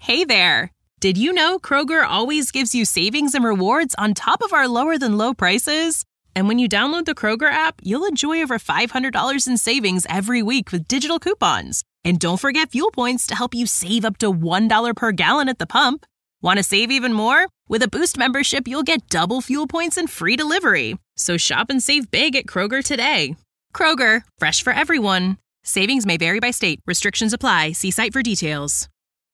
Hey there! Did you know Kroger always gives you savings and rewards on top of our lower-than-low prices? And when you download the Kroger app, you'll enjoy over $500 in savings every week with digital coupons. And don't forget fuel points to help you save up to $1 per gallon at the pump. Want to save even more? With a Boost membership, you'll get double fuel points and free delivery. So shop and save big at Kroger today. Kroger, fresh for everyone. Savings may vary by state. Restrictions apply. See site for details.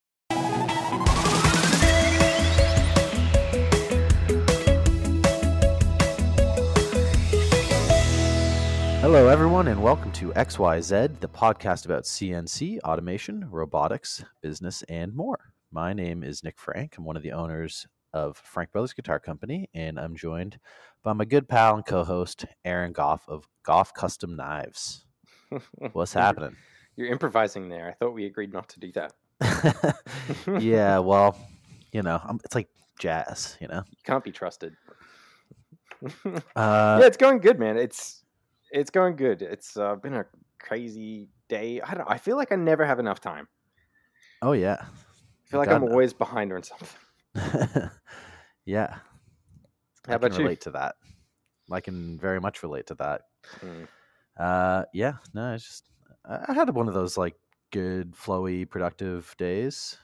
Hello, everyone, and welcome to XYZ, the podcast about CNC, automation, robotics, business, and more. My name is Nick Frank. I'm one of the owners of Frank Brothers Guitar Company, and I'm joined by my good pal and co-host, Aaron Goff of Goff Custom Knives. What's happening? You're improvising there. I thought we agreed not to do that. Yeah, well, it's like jazz, You can't be trusted. Yeah, it's going good, man. It's going good. It's been a crazy day. I feel like I never have enough time. Oh, yeah. I feel like I'm always behind on something. Yeah. How about you? I can relate to that. I can very much relate to that. It's just I had one of those like good, flowy, productive days.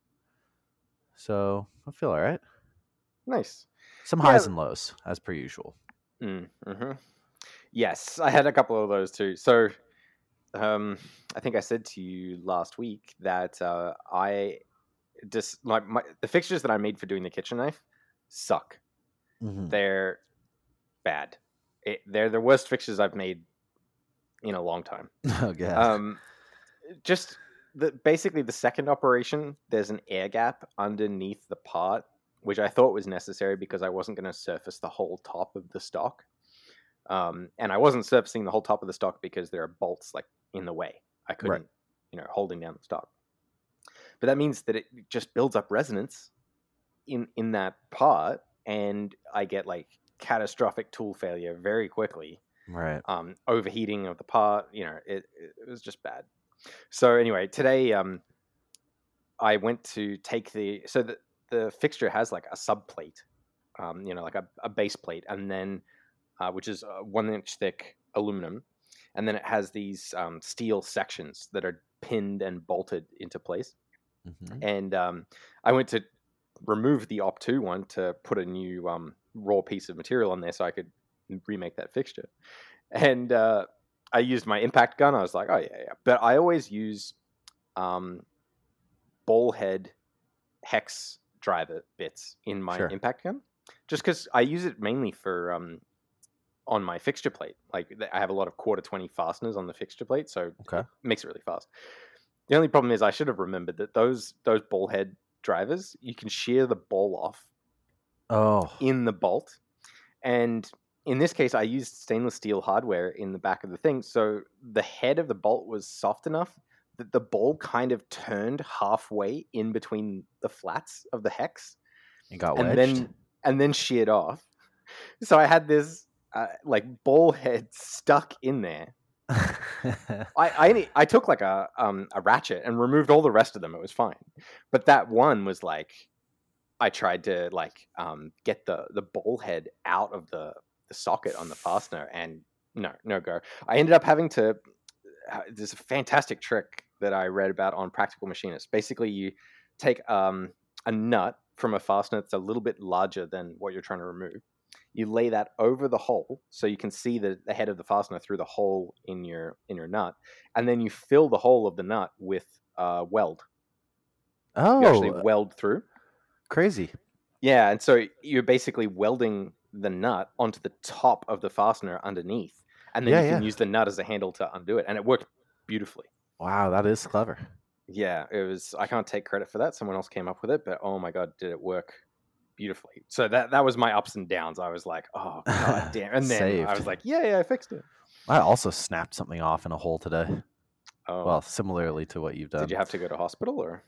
So I feel all right. Nice. Some highs and lows, as per usual. Mm-hmm. Yes, I had a couple of those too. So, I think I said to you last week that I just like the fixtures that I made for doing the kitchen knife suck. Mm-hmm. They're bad. They're the worst fixtures I've made in a long time. Oh yeah. Just basically the second operation, there's an air gap underneath the part, which I thought was necessary because I wasn't going to surface the whole top of the stock. And I wasn't surfacing the whole top of the stock because there are bolts like in the way. I couldn't, holding down the stock. But that means that it just builds up resonance in that part, and I get like catastrophic tool failure very quickly. Right. Overheating of the part, it was just bad. So anyway, today I went to take the fixture has like a subplate, like a base plate, and then which is 1 inch thick aluminum, and then it has these steel sections that are pinned and bolted into place. Mm-hmm. And I went to remove the Op2 one to put a new raw piece of material on there so I could remake that fixture. And I used my impact gun. I was like, oh yeah. But I always use ball head hex driver bits in my impact gun, just because I use it mainly for on my fixture plate. Like I have a lot of 1/4-20 fasteners on the fixture plate, so it makes it really fast. The only problem is I should have remembered that those ball head drivers, you can shear the ball off in the bolt. And in this case, I used stainless steel hardware in the back of the thing, so the head of the bolt was soft enough that the ball kind of turned halfway in between the flats of the hex. It got wedged. And then sheared off. So I had this like ball head stuck in there. I took like a ratchet and removed all the rest of them. It was fine, but that one was like, I tried to like get the ball head out of the socket on the fastener, and no go. I ended up having to. There's a fantastic trick that I read about on Practical Machinist. Basically, you take a nut from a fastener that's a little bit larger than what you're trying to remove. You lay that over the hole so you can see the head of the fastener through the hole in your nut, and then you fill the hole of the nut with weld. Oh, you actually weld through. Crazy. Yeah, and so you're basically welding the nut onto the top of the fastener underneath, and then you can use the nut as a handle to undo it, and it worked beautifully. Wow, that is clever. Yeah, it was. I can't take credit for that. Someone else came up with it, but oh my god, did it work beautifully. So that was my ups and downs. I was like, oh god damn, and then I was like, yeah, I fixed it. I also snapped something off in a hole today. Oh, well, similarly to what you've done. Did you have to go to hospital or?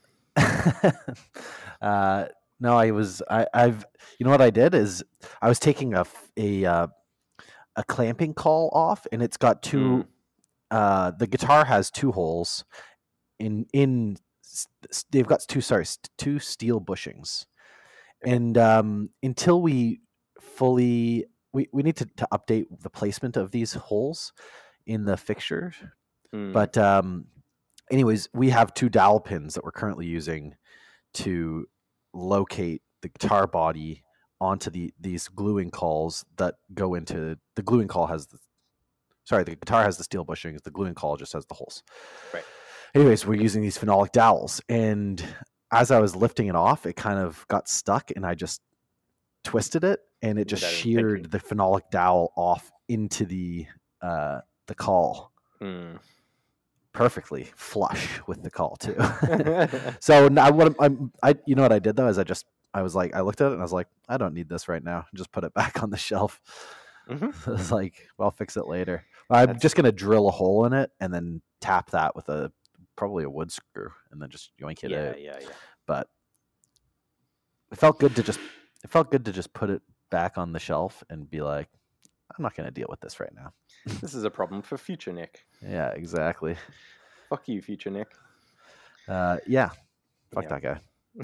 No, I've you know what I did is I was taking a clamping caul off, and it's got two. The guitar has two holes in they've got two steel bushings, Okay. and until we fully we need to update the placement of these holes in the fixture. But anyways, we have two dowel pins that we're currently using to locate the guitar body onto these gluing cauls that go into the gluing caul has the guitar has the steel bushings, the gluing caul just has the holes. Right. Anyways, we're using these phenolic dowels, and as I was lifting it off, it kind of got stuck, and I just twisted it, and it just Without sheared the phenolic dowel off into the caul. Perfectly flush with the caul too. So now you know what I did though is I was like, I looked at it and I was like, I don't need this right now. Just put it back on the shelf. I was like, well, I'll fix it later. I'm just gonna drill a hole in it and then tap that with probably a wood screw and then just yoink it out. Yeah. But it felt good to just put it back on the shelf and be like, I'm not gonna deal with this right now. This is a problem for future Nick. Yeah, exactly. Fuck you, future Nick. Yeah. Fuck that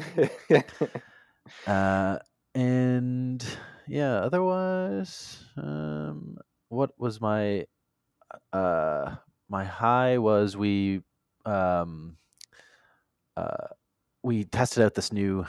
guy. And yeah, otherwise, what was my high was we tested out this new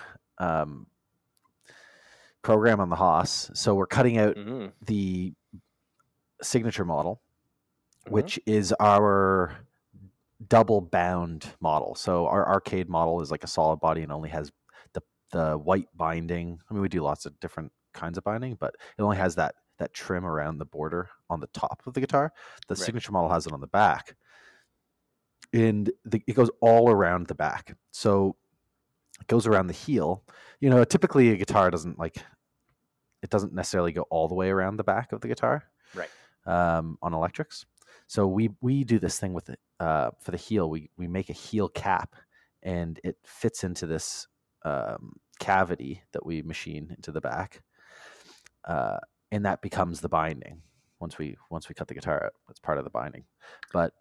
program on the Haas. So we're cutting out the signature model, which is our double bound model. So our arcade model is like a solid body and only has the white binding. I mean, we do lots of different kinds of binding, but it only has that trim around the border on the top of the guitar. The signature model has it on the back, and it goes all around the back. So it goes around the heel. You know, typically a guitar doesn't necessarily go all the way around the back of the guitar. Right. On electrics. So we do this thing with it for the heel. We make a heel cap, and it fits into this cavity that we machine into the back, and that becomes the binding. Once we cut the guitar out, that's part of the binding. But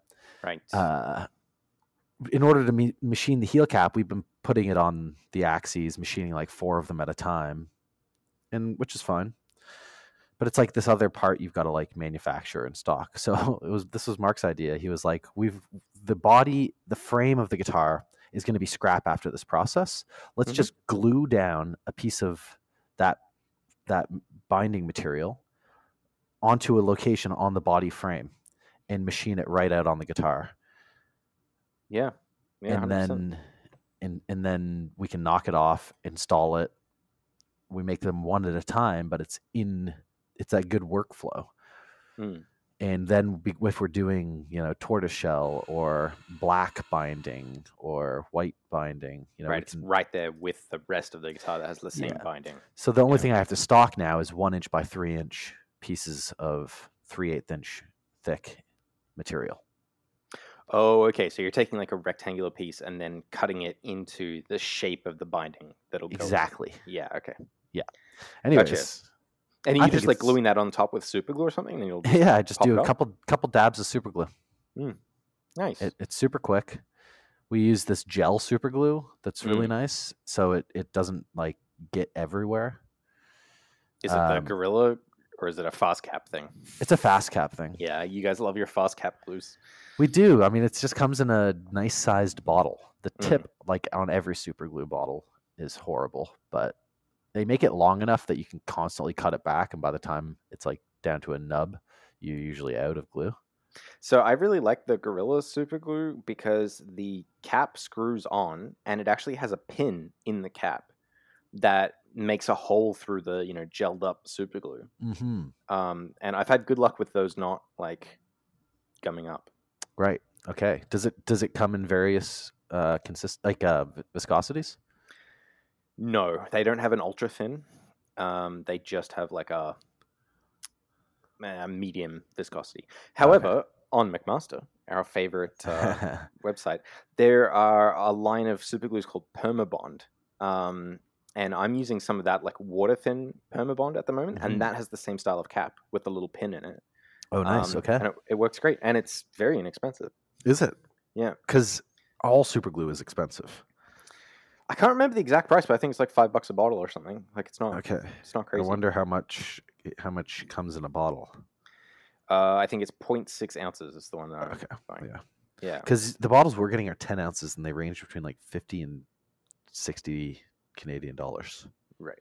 in order to machine the heel cap, we've been putting it on the axes, machining like 4 of them at a time, and which is fine. But it's like this other part you've got to like manufacture and stock. So this was Mark's idea. He was like, the frame of the guitar is going to be scrap after this process. Let's just glue down a piece of that binding material onto a location on the body frame and machine it right out on the guitar. Yeah. And 100%. then we can knock it off, install it. We make them one at a time, but it's that good workflow. And then if we're doing, tortoiseshell or black binding or white binding, it's right there with the rest of the guitar that has the same binding. So the only thing I have to stock now is 1 inch by 3 inch pieces of 3/8 inch thick material. Oh, okay. So you're taking like a rectangular piece and then cutting it into the shape of the binding that'll go. Exactly. Yeah. Okay. Yeah. Anyways. Gotcha. And you just like gluing that on top with super glue or something? And you'll I just do a couple dabs of super glue. Nice. It's super quick. We use this gel super glue that's really nice, so it doesn't like get everywhere. Is it the Gorilla or is it a fast cap thing? It's a fast cap thing. Yeah, you guys love your fast cap glues. We do. I mean, it just comes in a nice sized bottle. The tip, like on every super glue bottle, is horrible, but they make it long enough that you can constantly cut it back, and by the time it's like down to a nub, you're usually out of glue. So I really like the Gorilla super glue because the cap screws on, and it actually has a pin in the cap that makes a hole through the gelled up super glue. And I've had good luck with those not like gumming up. Right. Okay. Does it come in various viscosities? No, they don't have an ultra thin. They just have like a medium viscosity. However, on McMaster, our favorite website, there are a line of super glues called Permabond. And I'm using some of that like water thin Permabond at the moment, and that has the same style of cap with the little pin in it. Oh, nice. Okay. And it works great, and it's very inexpensive. Is it? Yeah. Because all super glue is expensive. I can't remember the exact price, but I think it's like $5 a bottle or something. Like it's not Okay. it's not crazy. I wonder how much comes in a bottle. I think it's 0.6 ounces is the one that I'm buying. Yeah. Yeah. Because the bottles we're getting are 10 ounces, and they range between like 50 and 60 Canadian dollars. Right.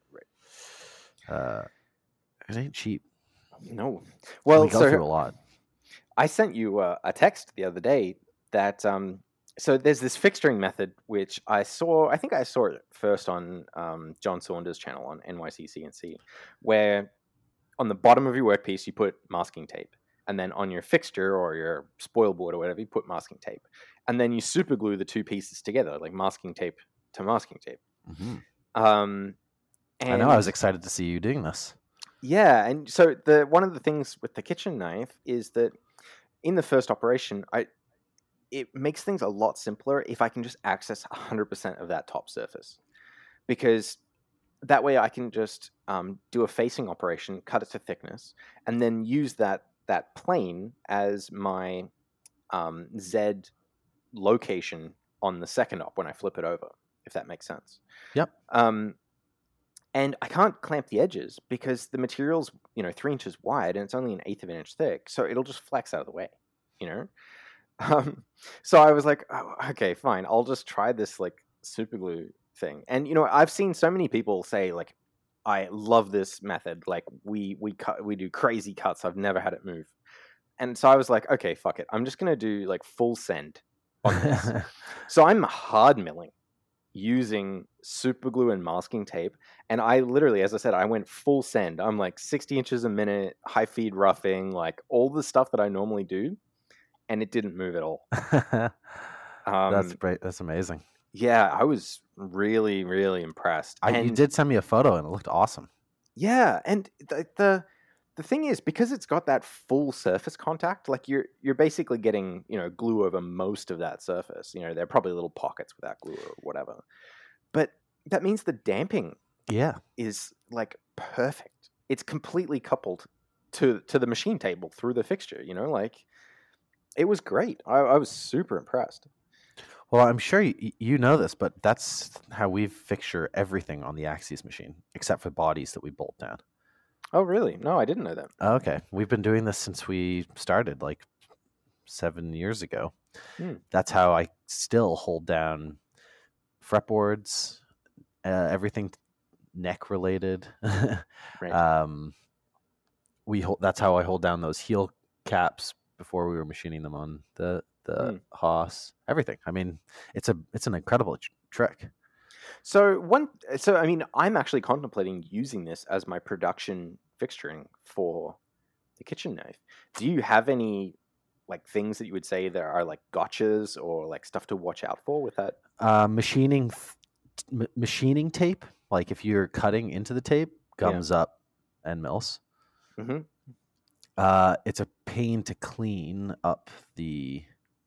It ain't cheap. No. Well, Well, we go through a lot. I sent you a text the other day that so there's this fixturing method which I think I saw it first on John Saunders' channel on NYC CNC, where on the bottom of your workpiece you put masking tape, and then on your fixture or your spoil board or whatever you put masking tape, and then you super glue the two pieces together, like masking tape to masking tape. Mm-hmm. And I know. I was excited to see you doing this. Yeah, and so one of the things with the kitchen knife is that in the first operation, it makes things a lot simpler if I can just access 100% of that top surface, because that way I can just do a facing operation, cut it to thickness, and then use that plane as my Z location on the second op when I flip it over, if that makes sense. Yep. And I can't clamp the edges because the material's 3 inches wide and it's only an eighth of an inch thick, so it'll just flex out of the way, So I was like, oh, okay, fine, I'll just try this like super glue thing. And I've seen so many people say like, I love this method, like we do crazy cuts, I've never had it move. And so I was like, okay, fuck it, I'm just gonna do like full send on this. So I'm hard milling using super glue and masking tape, and I literally, as I said, I went full send. I'm like 60 inches a minute, high feed roughing, like all the stuff that I normally do, and it didn't move at all. That's great. That's amazing. Yeah, I was really, really impressed. You did send me a photo, and it looked awesome. Yeah, and the thing is, because it's got that full surface contact, like you're basically getting glue over most of that surface. There are probably little pockets without glue or whatever, but that means the damping is like perfect. It's completely coupled to the machine table through the fixture. Like it was great. I was super impressed. Well, I'm sure you know this, but that's how we fixture everything on the Axies machine, except for bodies that we bolt down. Oh, really? No, I didn't know that. Okay. We've been doing this since we started, like 7 years ago. That's how I still hold down fretboards, everything neck related. Right. That's how I hold down those heel caps before we were machining them on the Haas. Everything. I mean, it's an incredible trick. So I mean, I'm actually contemplating using this as my production fixturing for the kitchen knife. Do you have any like things that you would say there are like gotchas or like stuff to watch out for with that? Machining tape. Like if you're cutting into the tape, gums up and mills. Mm-hmm. It's a pain to clean up the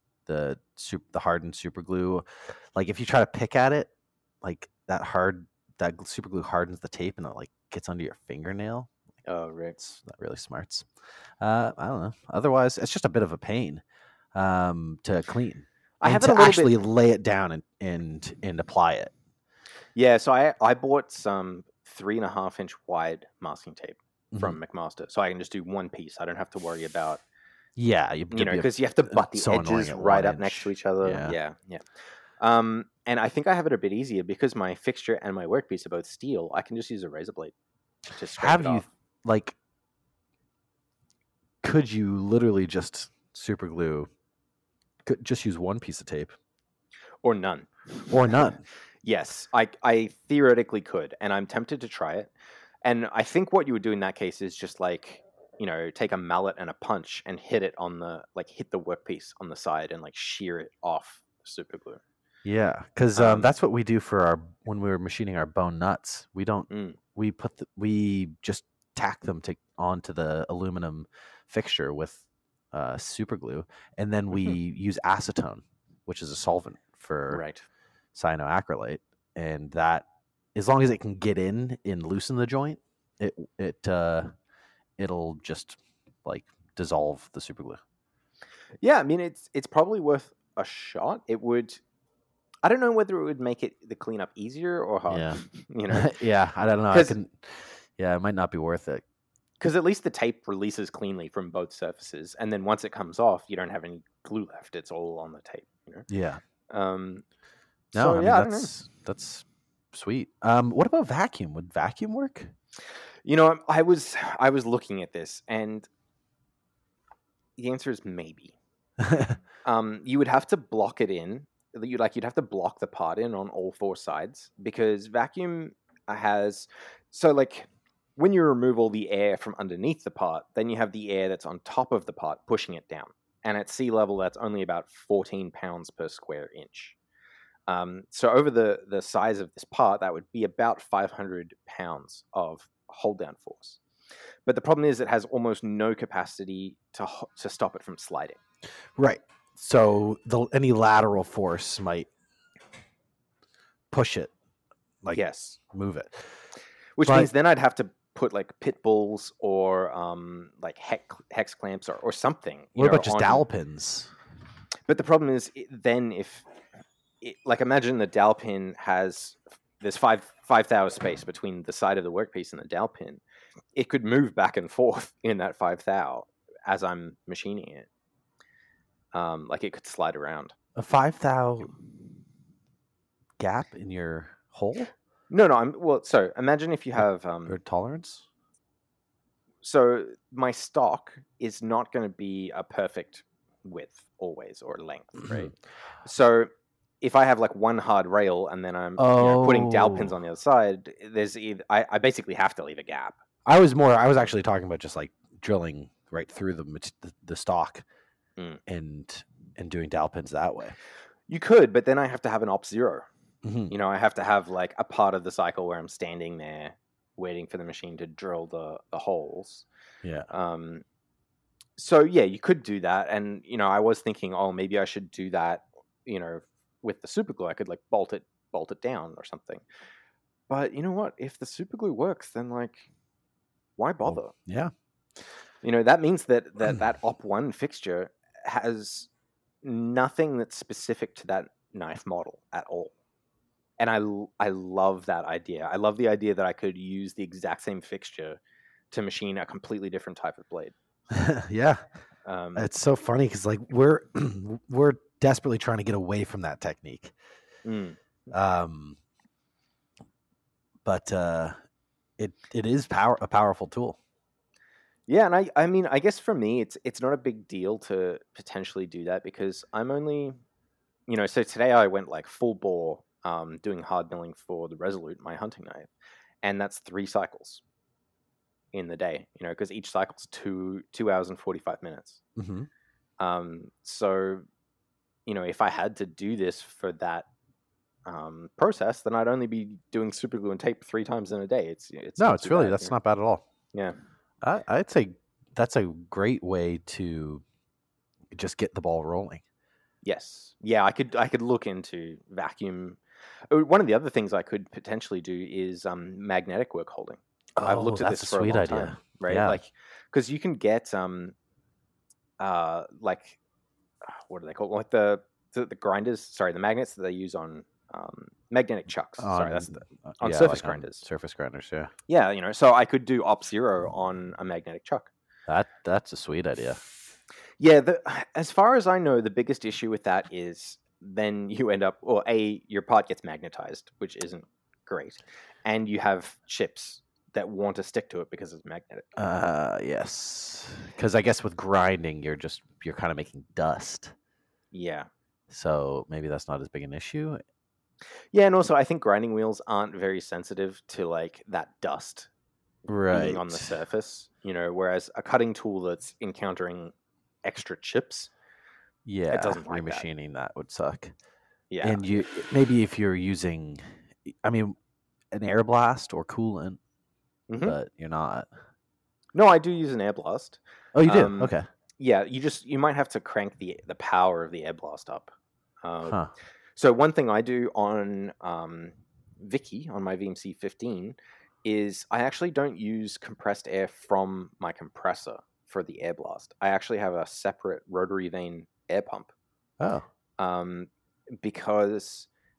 hardened super glue. Like if you try to pick at it, like that super glue hardens the tape and it like gets under your fingernail. Oh, right. It's not really smarts. I don't know. Otherwise, it's just a bit of a pain to clean. I have to actually lay it down and apply it. Yeah, so I bought some 3.5 inch wide masking tape from McMaster, so I can just do one piece. I don't have to worry about. Yeah, because you have to butt the edges right up next to each other. Yeah. And I think I have it a bit easier because my fixture and my workpiece are both steel. I can just use a razor blade to scrape it off. Like, could you literally just super glue? Just use one piece of tape, or none, Yes, I theoretically could, and I'm tempted to try it. And I think what you would do in that case is just like, take a mallet and a punch and hit it hit the workpiece on the side and like shear it off the super glue. Yeah, because that's what we do for when we were machining our bone nuts. We don't. We just tack them onto the aluminum fixture with super glue, and then we use acetone, which is a solvent for cyanoacrylate, and that, as long as it can get in and loosen the joint, it'll just like dissolve the super glue. Yeah, I mean it's probably worth a shot. It would. I don't know whether it would make the cleanup easier or harder. Yeah. You know, Yeah, I don't know. Yeah, it might not be worth it. because at least the tape releases cleanly from both surfaces, and then once it comes off, you don't have any glue left. It's all on the tape. You know. Yeah. Um, No, so I mean yeah, I don't know. that's sweet. What about vacuum? Would vacuum work? You know, I was looking at this, and the answer is maybe. You would have to block it in. You'd have to block the part in on all four sides, because vacuum has like when you remove all the air from underneath the part, then you have the air that's on top of the part pushing it down, and at sea level that's only about 14 pounds per square inch. So over the size of this part, that would be about 500 pounds of hold down force. But the problem is it has almost no capacity to stop it from sliding. Right. So any lateral force might push it, like yes, move it. Which means then I'd have to put like pit bulls or like hex clamps or something. What about just dowel pins? But the problem is like imagine the dowel pin has there's 5 thou space between the side of the workpiece and the dowel pin. It could move back and forth in that 5 thou as I'm machining it. Like it could slide around. A 5 thou gap in your hole? No. So imagine if you have or tolerance. So my stock is not going to be a perfect width always or length, right? So if I have like one hard rail and then I'm putting dowel pins on the other side, I basically have to leave a gap. I was actually talking about just like drilling right through the stock and doing dowel pins that way. You could, but then I have to have an op zero. Mm-hmm. You know, I have to have like a part of the cycle where I'm standing there waiting for the machine to drill the holes. Yeah. So yeah, you could do that, and you know, I was thinking, oh, maybe I should do that. You know, with the super glue, I could like bolt it down or something. But you know what? If the super glue works, then like, why bother? Well, yeah. You know, that means that op one fixture has nothing that's specific to that knife model at all. And I love that idea. I love the idea that I could use the exact same fixture to machine a completely different type of blade. Yeah. It's so funny because like we're desperately trying to get away from that technique. But it is a powerful tool. Yeah, and I mean, I guess for me, it's not a big deal to potentially do that because I'm only, you know, so today I went like full bore doing hard milling for the Resolute, my hunting knife, and that's 3 cycles in the day, you know, because each cycle's 2 hours and 45 minutes. Mm-hmm. So, you know, if I had to do this for that process, then I'd only be doing super glue and tape 3 times in a day. It's really bad, that's not bad at all. Yeah. I'd say that's a great way to just get the ball rolling. Yes. Yeah, I could look into vacuum. One of the other things I could potentially do is magnetic work holding. I've looked at this for a long time, right? Yeah. Like, because you can get like what are they called? Like the grinders. Sorry, the magnets that they use on magnetic chucks. That's on surface grinders. Surface grinders, yeah. Yeah, you know, so I could do op zero on a magnetic chuck. That's a sweet idea. Yeah, as far as I know, the biggest issue with that is then you end up, or your part gets magnetized, which isn't great, and you have chips that want to stick to it because it's magnetic. Yes, because I guess with grinding, you're kind of making dust. Yeah. So maybe that's not as big an issue. Yeah, and also I think grinding wheels aren't very sensitive to like that dust being on the surface, you know, whereas a cutting tool that's encountering extra chips, yeah, it doesn't like remachining that would suck. Yeah. And maybe if you're using, I mean, an air blast or coolant, but you're not. No, I do use an air blast. Oh, you do? Okay. Yeah, you might have to crank the power of the air blast up. So one thing I do on Vicky, on my VMC 15, is I actually don't use compressed air from my compressor for the air blast. I actually have a separate rotary vane air pump. Oh. Because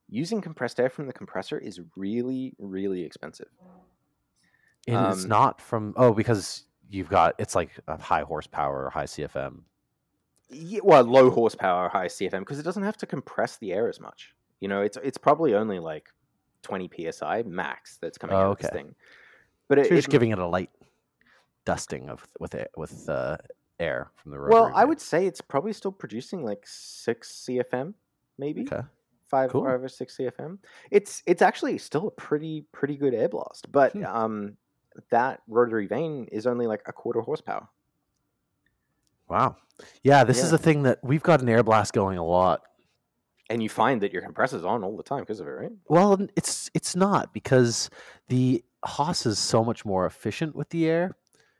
using compressed air from the compressor is really, really expensive. It is not from because it's like a high horsepower or high CFM. Yeah, well, low horsepower, high CFM, because it doesn't have to compress the air as much. You know, it's probably only like 20 psi max that's coming out of this thing. But so you're just giving it a light dusting with air from the rotary. Well, I would say it's probably still producing like 6 CFM, maybe. Okay. 5 or 6 CFM. It's actually still a pretty good air blast, but that rotary vane is only like a quarter horsepower. Wow. Yeah, this is a thing that we've got an air blast going a lot. And you find that your compressor's on all the time because of it, right? Well, it's not, because the Haas is so much more efficient with the air.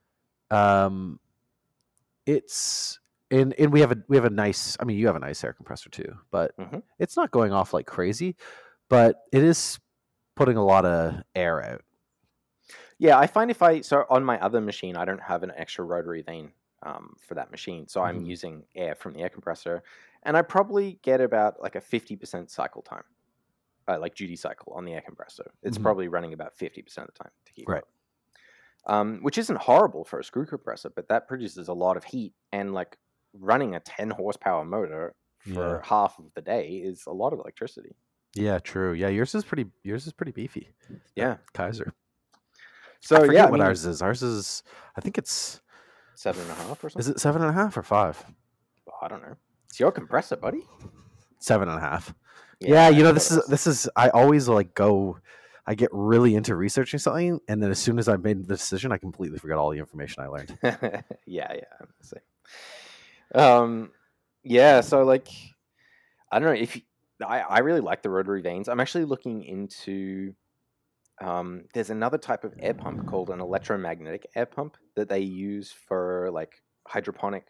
It's and we have a nice, I mean, you have a nice air compressor too, but it's not going off like crazy, but it is putting a lot of air out. Yeah, I find so on my other machine, I don't have an extra rotary vane for that machine, so I'm using air from the air compressor, and I probably get about like a 50% cycle time, like duty cycle on the air compressor. It's probably running about 50% of the time to keep up. Which isn't horrible for a screw compressor, but that produces a lot of heat, and like running a 10 horsepower motor for half of the day is a lot of electricity. Yeah, true. Yeah, yours is pretty beefy. Yeah, Kaiser. So I forget what ours is. Ours is, I think it's 7.5 or something. Is it 7.5 or 5? Oh, I don't know. It's your compressor, buddy. 7.5. Yeah, you know, this is. I always I get really into researching something, and then as soon as I made the decision, I completely forgot all the information I learned. yeah, I'm the same. Yeah, so like, I don't know if I really like the rotary vanes. I'm actually looking into. There's another type of air pump called an electromagnetic air pump that they use for like hydroponic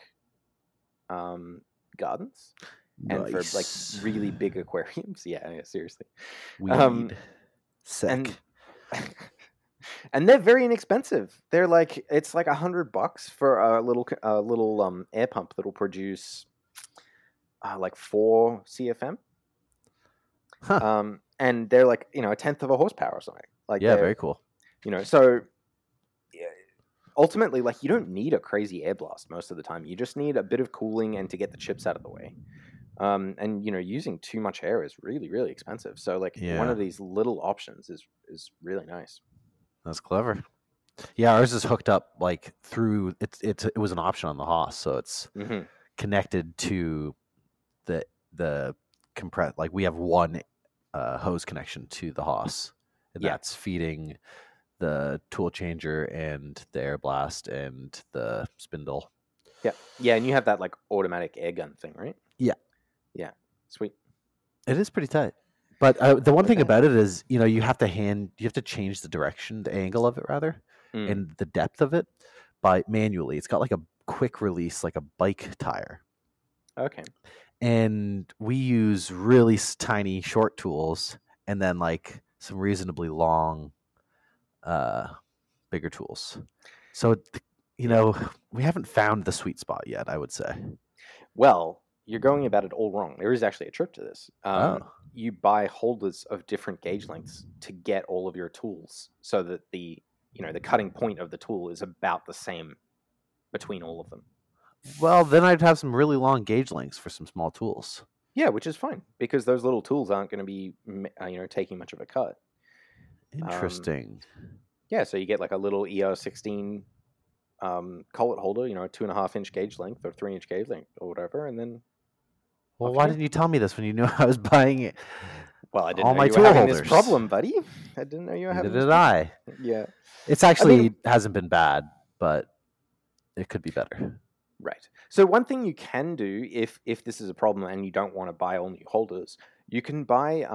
gardens. Nice. And for like really big aquariums. Yeah, seriously. Sick. And they're very inexpensive. They're like, it's like $100 for a little air pump that'll produce like 4 CFM. Huh. And they're like, you know, a tenth of a horsepower or something. Like, yeah, very cool. You know, so ultimately, like, you don't need a crazy air blast most of the time. You just need a bit of cooling and to get the chips out of the way. And you know, using too much air is really, really expensive. So like one of these little options is really nice. That's clever. Yeah, ours is hooked up like through it was an option on the Haas, so it's connected to the compress. Like we have one hose connection to the Haas, and that's feeding the tool changer and the air blast and the spindle. Yeah, and you have that like automatic air gun thing, right? Yeah, sweet. It is pretty tight. But the one thing about it is, you know, you have to change the angle of it rather, and the depth of it by manually. It's got like a quick release, like a bike tire. Okay. And we use really tiny short tools, and then like some reasonably long, bigger tools. So, you know, we haven't found the sweet spot yet, I would say. Well, you're going about it all wrong. There is actually a trick to this. You buy holders of different gauge lengths to get all of your tools, so that the cutting point of the tool is about the same between all of them. Well, then I'd have some really long gauge lengths for some small tools. Yeah, which is fine because those little tools aren't going to be taking much of a cut. Interesting. Yeah, so you get like a little ER16 collet holder, you know, a 2.5-inch gauge length or 3-inch gauge length or whatever, and then. Well, why didn't you tell me this when you knew I was buying it? Well, I didn't know you were having this problem, buddy. I didn't know you were having this problem. Yeah. It's actually hasn't been bad, but it could be better. Right. So one thing you can do if this is a problem and you don't want to buy all new holders, you can buy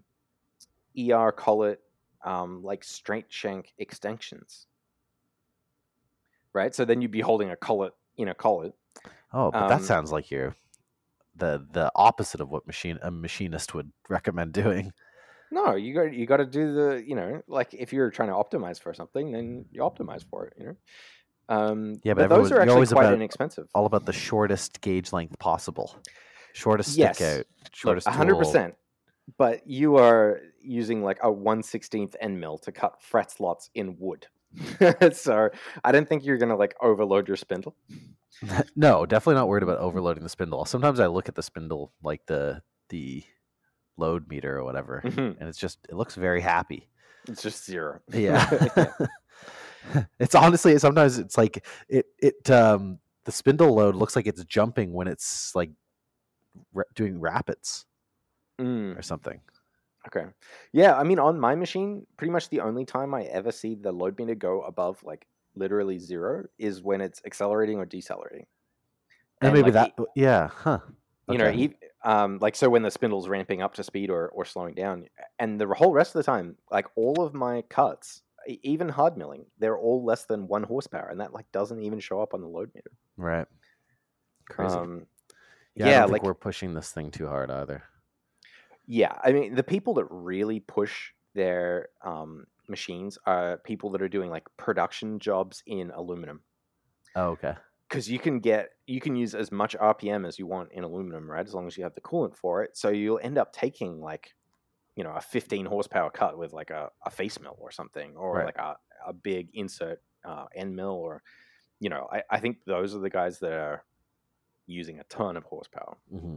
ER collet like straight shank extensions. Right? So then you'd be holding a collet in a collet. Oh, but that sounds like you're the opposite of what a machinist would recommend doing. No, you got to do the, you know, like if you're trying to optimize for something, then you optimize for it, you know. But those are actually quite inexpensive. All about the shortest gauge length possible, shortest stick out, shortest 100%. but you are using like a 1/16 end mill to cut fret slots in wood. So I don't think you're gonna like overload your spindle. No, definitely not worried about overloading the spindle. Sometimes I look at the spindle, like the load meter or whatever, Mhm. and it looks very happy. It's just 0. Yeah. Yeah. It's honestly sometimes it's like the spindle load looks like it's jumping when it's like doing rapids Mm, or something. okay. Yeah, I mean, on my machine, pretty much the only time I ever see the load meter go above like literally 0 is when it's accelerating or decelerating. And And maybe like yeah, huh. you know, Okay. like so when the spindle's ramping up to speed or slowing down, and the whole rest of the time, like all of my cuts, even hard milling, they're all less than 1 horsepower, and that like doesn't even show up on the load meter. Right. Crazy. Yeah, I Yeah, don't think like we're pushing this thing too hard either. yeah, I mean the people that really push their machines are people that are doing like production jobs in aluminum. Oh, okay. Because you can use as much RPM as you want in aluminum, right? As long as you have the coolant for it. So you'll end up taking like, you know, a 15 horsepower cut with like a face mill or something, or Right. like a big insert end mill, or you know, I think those are the guys that are using a ton of horsepower. Mm-hmm.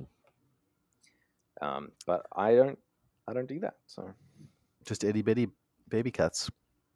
But I don't do that. So Just itty bitty baby cuts.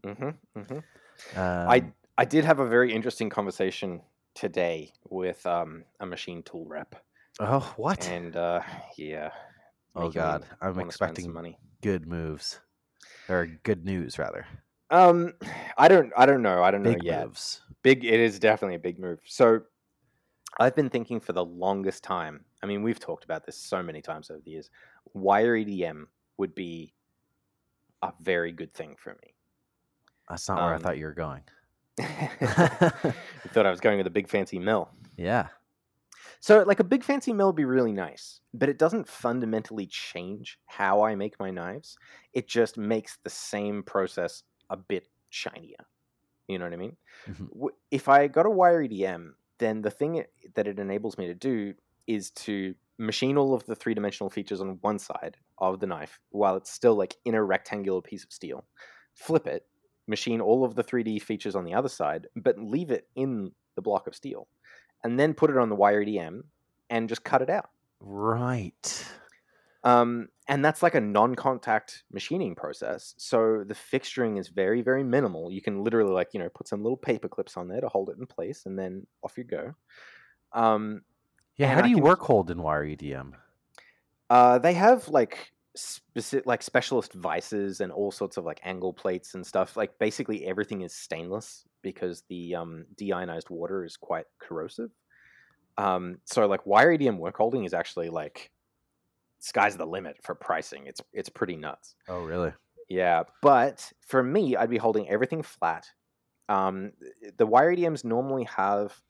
I did have a very interesting conversation today with a machine tool rep. Oh, what? And yeah. Oh God, I'm wanna spend some expecting money. good moves, or good news rather. I don't know. I don't know Big yet. moves. It is definitely a big move. So I've been thinking for the longest time. I mean, we've talked about this so many times over the years. Wire EDM would be a very good thing for me. That's not where I thought you were going. I thought I was going with a big fancy mill. Yeah. So, like, a big fancy mill would be really nice, but it doesn't fundamentally change how I make my knives. It just makes the same process a bit shinier. You know what I mean? Mm-hmm. If I got a wire EDM, then the thing that it enables me to do is to machine all of the 3-dimensional features on one side of the knife while it's still like in a rectangular piece of steel. Flip it, machine all of the 3D features on the other side, but leave it in the block of steel. And then put it on the wire EDM and just cut it out. Right. And that's like a non-contact machining process. So the fixturing is very, very minimal. You can literally like, you know, put some little paper clips on there to hold it in place and then off you go. Yeah, how do you work hold in wire EDM? They have like specific, like specialist vices and all sorts of like angle plates and stuff. Like basically everything is stainless because the deionized water is quite corrosive. So like wire EDM work holding is actually like sky's the limit for pricing. It's pretty nuts. Oh, really? Yeah, but for me, I'd be holding everything flat. The wire EDMs normally have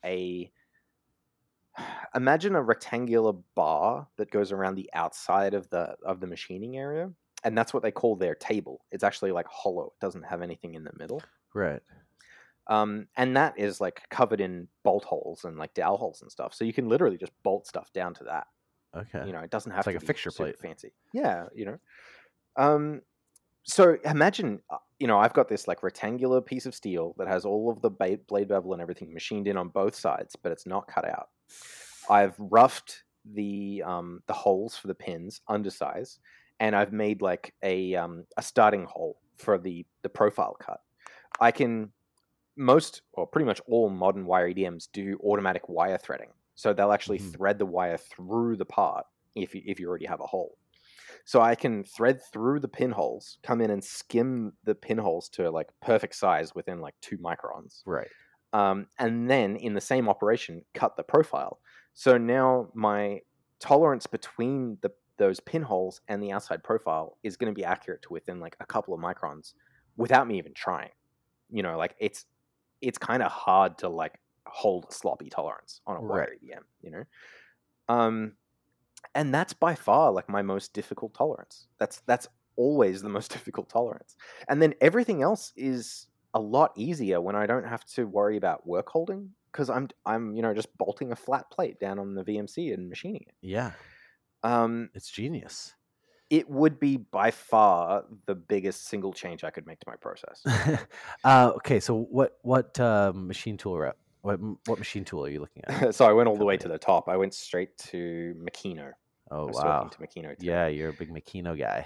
imagine a rectangular bar that goes around the outside of the machining area, and that's what they call their table. It's actually like hollow. It doesn't have anything in the middle. Right. And that is like covered in bolt holes and like dowel holes and stuff. So you can literally just bolt stuff down to that. Okay. You know, it doesn't have to be a fixture plate. fancy. Yeah, you know. So imagine, you know, I've got this like rectangular piece of steel that has all of the blade bevel and everything machined in on both sides, but it's not cut out. I've roughed the holes for the pins undersize, and I've made like a starting hole for the profile cut. I can pretty much all modern wire EDMs do automatic wire threading, so they'll actually thread the wire through the part if you already have a hole. So I can thread through the pinholes, come in and skim the pinholes to like perfect size within like 2 microns. Right. And then in the same operation, cut the profile. So now my tolerance between those pinholes and the outside profile is going to be accurate to within like a couple of microns without me even trying. You know, like it's kind of hard to like hold a sloppy tolerance on a wire EDM, you know? And that's by far like my most difficult tolerance. That's always the most difficult tolerance. And then everything else is a lot easier when I don't have to worry about work holding because I'm you know just bolting a flat plate down on the VMC and machining it. Yeah. It's genius. It would be by far the biggest single change I could make to my process. Okay, so what machine tool what machine tool are you looking at? So I went all the way to the top. I went straight to Makino. Oh, I was wow. talking to Makino today. Yeah, you're a big Makino guy.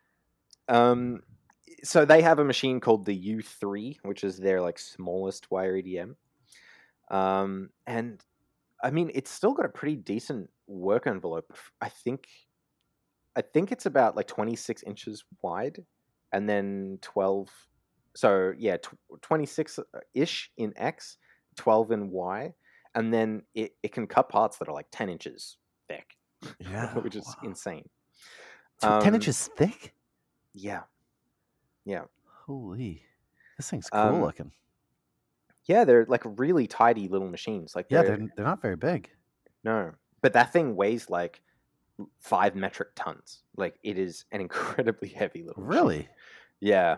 So they have a machine called the U3, which is their like smallest wire EDM. And I mean, it's still got a pretty decent work envelope. I think it's about like 26 inches wide, and then 12. So yeah, 26-ish in X, 12 in Y, and then it can cut parts that are like 10 inches thick. Yeah, which is insane. 10 inches thick? Yeah. Holy, this thing's cool looking. Yeah, they're like really tidy little machines. Like they're not very big. No, but that thing weighs like 5 metric tons. Like it is an incredibly heavy little machine. Really? Yeah.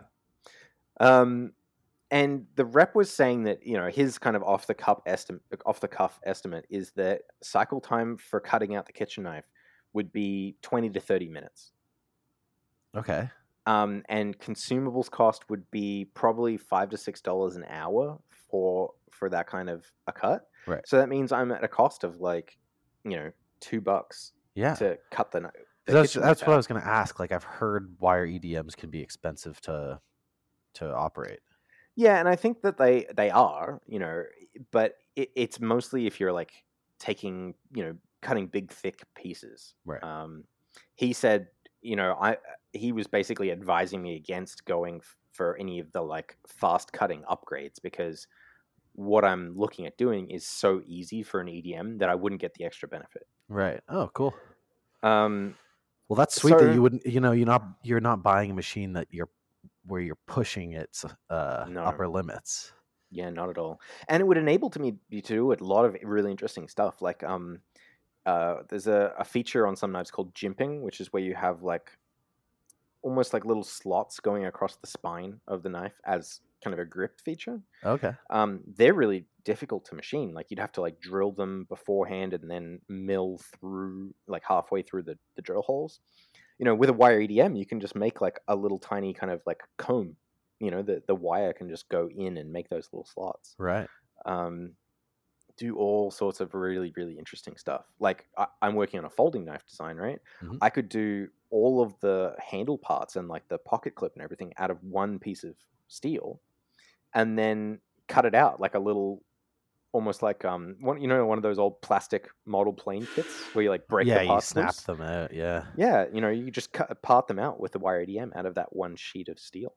And the rep was saying that, his kind of off the cuff estimate is that cycle time for cutting out the kitchen knife would be 20 to 30 minutes. Okay. And consumables cost would be probably $5 to $6 an hour for that kind of a cut. Right. So that means I'm at a cost of like, $2 to cut the knife. That's what I was going to ask. Like, I've heard wire EDMs can be expensive to operate. Yeah, and I think that they are, but it's mostly if you're like taking, cutting big thick pieces. Right. He said, he was basically advising me against going for any of the like fast cutting upgrades, because what I'm looking at doing is so easy for an EDM that I wouldn't get the extra benefit. Right. Oh, cool. Well, that's sweet that you wouldn't, you're not buying a machine where you're pushing its upper limits. Yeah, not at all. And it would enable me to do a lot of really interesting stuff. Like, there's a feature on some knives called jimping, which is where you have like almost like little slots going across the spine of the knife as kind of a grip feature. Okay. They're really difficult to machine. Like you'd have to like drill them beforehand and then mill through like halfway through the drill holes. With a wire EDM, you can just make like a little tiny kind of like comb. The wire can just go in and make those little slots. Right. Do all sorts of really, really interesting stuff. Like I'm working on a folding knife design, right? Mm-hmm. I could do all of the handle parts and like the pocket clip and everything out of one piece of steel, and then cut it out like a little, almost like one of those old plastic model plane kits where you like break the parts. Yeah, you snap them out. Yeah. Yeah, you just part them out with the wire EDM out of that one sheet of steel.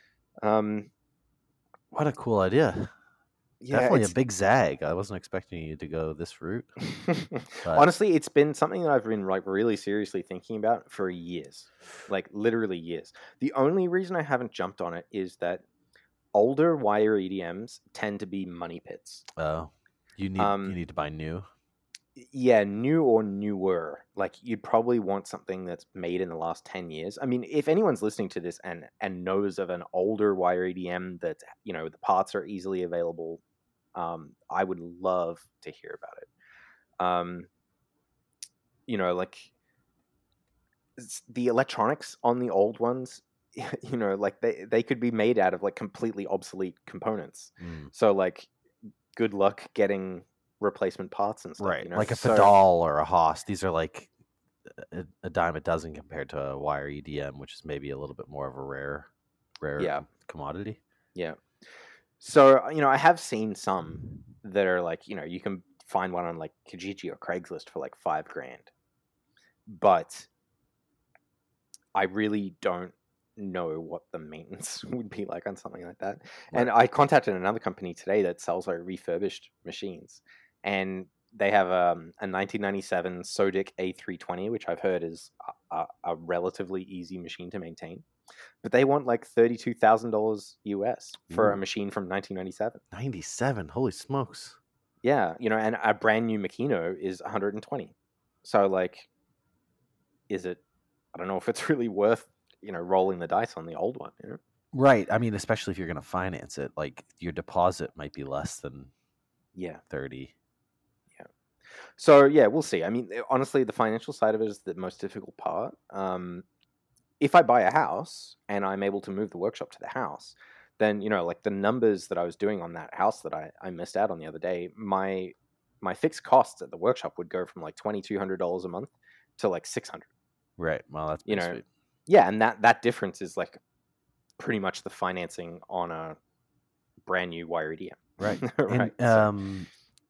What a cool idea. Yeah, definitely a big zag. I wasn't expecting you to go this route. Honestly, it's been something that I've been like really seriously thinking about for years, like literally years. The only reason I haven't jumped on it is that older wire EDMs tend to be money pits. Oh, you need to buy new. Yeah, new or newer. Like you'd probably want something that's made in the last 10 years. I mean, if anyone's listening to this and knows of an older wire EDM that, the parts are easily available, I would love to hear about it. Like the electronics on the old ones, like they could be made out of like completely obsolete components. So like good luck getting replacement parts and stuff. Right. Like a Fadal or a Haas. These are like a dime a dozen compared to a wire EDM, which is maybe a little bit more of a rare commodity. Yeah. So, I have seen some that are like, you can find one on like Kijiji or Craigslist for like $5,000. But I really don't know what the maintenance would be like on something like that. Right. And I contacted another company today that sells like refurbished machines, and they have a 1997 Sodic A320, which I've heard is a relatively easy machine to maintain. But they want like $32,000 US for a machine from 1997. 97, holy smokes! Yeah, and a brand new Makino is 120. So like, is it? I don't know if it's really worth rolling the dice on the old one. Right. I mean, especially if you're going to finance it, like your deposit might be less than 30. Yeah. So yeah, we'll see. I mean, honestly, the financial side of it is the most difficult part. if I buy a house and I'm able to move the workshop to the house, then, like the numbers that I was doing on that house that I missed out on the other day, my fixed costs at the workshop would go from like $2,200 a month to like 600. Right. Well, that's pretty sweet. Yeah, and that difference is like pretty much the financing on a brand new wire EDM. Right. Right. And,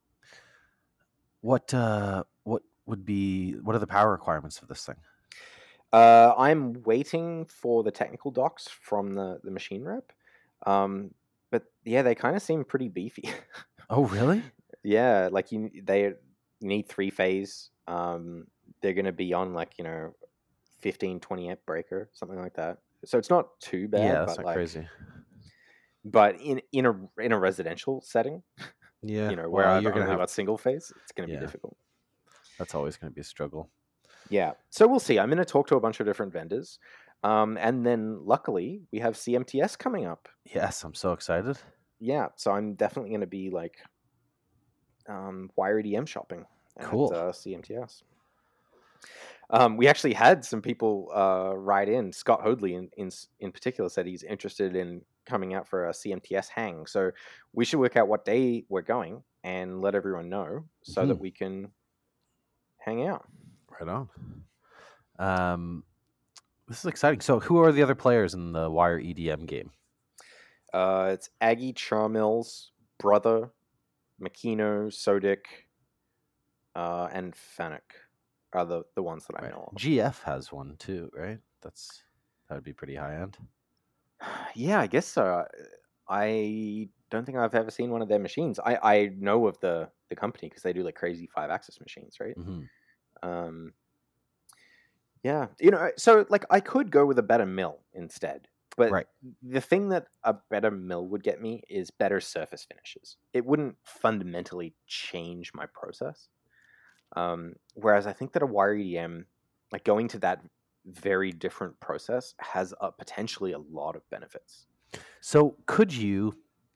what are the power requirements of this thing? I'm waiting for the technical docs from the machine rep. But yeah, they kind of seem pretty beefy. Oh, really? Yeah, like they need 3-phase. They're going to be on like 15, 20 amp breaker, something like that. So it's not too bad. Yeah, that's but not crazy. But in a residential setting, Yeah, where I've you're only gonna have got single phase, it's going to be difficult. That's always going to be a struggle. Yeah, so we'll see. I'm going to talk to a bunch of different vendors, and then luckily we have CMTS coming up. Yes, I'm so excited. Yeah, so I'm definitely going to be like wire EDM shopping at CMTS. We actually had some people write in. Scott Hoadley in particular said he's interested in coming out for a CMTS hang. So we should work out what day we're going and let everyone know so that we can hang out. Right on. This is exciting. So who are the other players in the wire EDM game? It's Aggie Charmill's brother, Makino, Sodic, and Fennec are the ones that I know of. GF has one too, right? That would be pretty high end. Yeah, I guess so. I don't think I've ever seen one of their machines. I know of the company because they do like crazy 5-axis machines, right? Mm-hmm. Yeah, so like I could go with a better mill instead, but the thing that a better mill would get me is better surface finishes. It wouldn't fundamentally change my process. Whereas I think that a wire EDM, like going to that very different process, has potentially a lot of benefits. So could you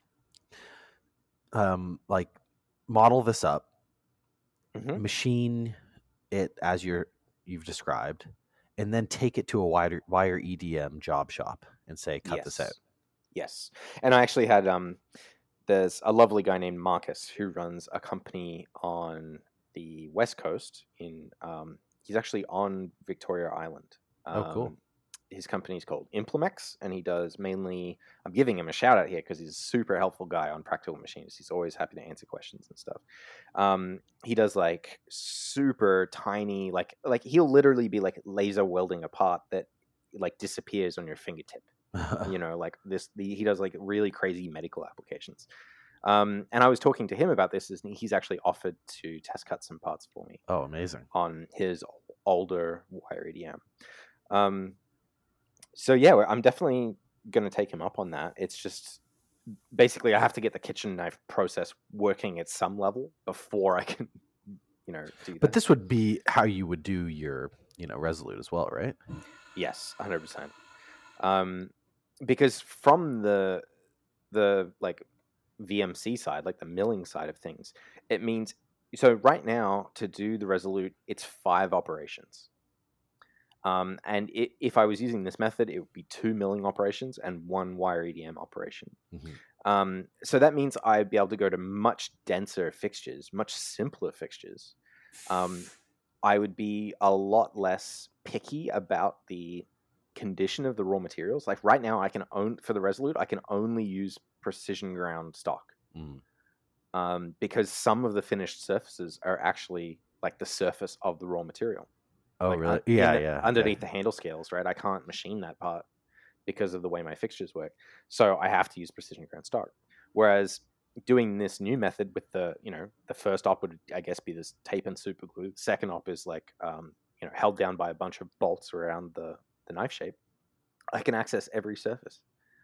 like model this up, machine it as you've described, and then take it to a wire EDM job shop and say, cut this out? Yes. And I actually had there's a lovely guy named Marcus who runs a company on the West Coast he's actually on Victoria Island. Oh, cool. His company's called Implemex, and he does mainly, I'm giving him a shout out here because he's a super helpful guy on Practical Machines. He's always happy to answer questions and stuff. He does like super tiny, like he'll literally be like laser welding a part that like disappears on your fingertip. Like this, he does like really crazy medical applications. And I was talking to him about this, and he's actually offered to test cut some parts for me. Oh, amazing. On his older wire EDM. So yeah, I'm definitely going to take him up on that. It's just basically I have to get the kitchen knife process working at some level before I can, do that. But this would be how you would do your, Resolute as well, right? Yes, 100%. Because from the like VMC side, like the milling side of things, it means, so right now to do the Resolute, it's 5 operations. And if I was using this method, it would be 2 milling operations and 1 wire EDM operation. Mm-hmm. So that means I'd be able to go to much denser fixtures, much simpler fixtures. I would be a lot less picky about the condition of the raw materials. Like right now, for the Resolute, I can only use precision ground stock. Because some of the finished surfaces are actually like the surface of the raw material. Oh, like, really? Yeah. Underneath the handle scales, right? I can't machine that part because of the way my fixtures work. So I have to use precision ground stock. Whereas doing this new method with the first op would, I guess, be this tape and super glue. The second op is like, held down by a bunch of bolts around the knife shape. I can access every surface.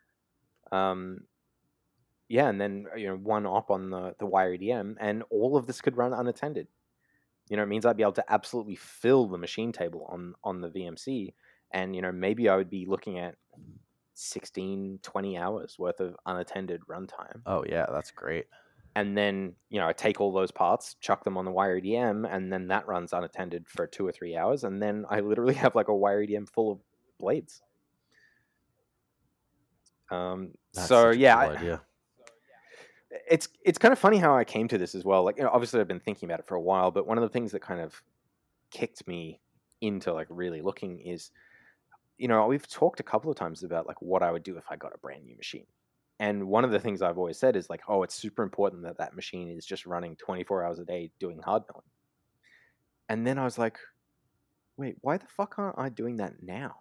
Yeah, and then, 1 op on the wire EDM, and all of this could run unattended. It means I'd be able to absolutely fill the machine table on the VMC, and maybe I would be looking at 16, 20 hours worth of unattended runtime. Oh yeah, that's great. And then I take all those parts, chuck them on the wire EDM, and then that runs unattended for 2 or 3 hours, and then I literally have like a wire EDM full of blades. That's So such a yeah, cool idea. it's kind of funny how I came to this as well. Like, obviously I've been thinking about it for a while, but one of the things that kind of kicked me into like really looking is, we've talked a couple of times about like what I would do if I got a brand new machine. And one of the things I've always said is like, oh, it's super important that that machine is just running 24 hours a day doing hard milling. And then I was like, wait, why the fuck aren't I doing that now?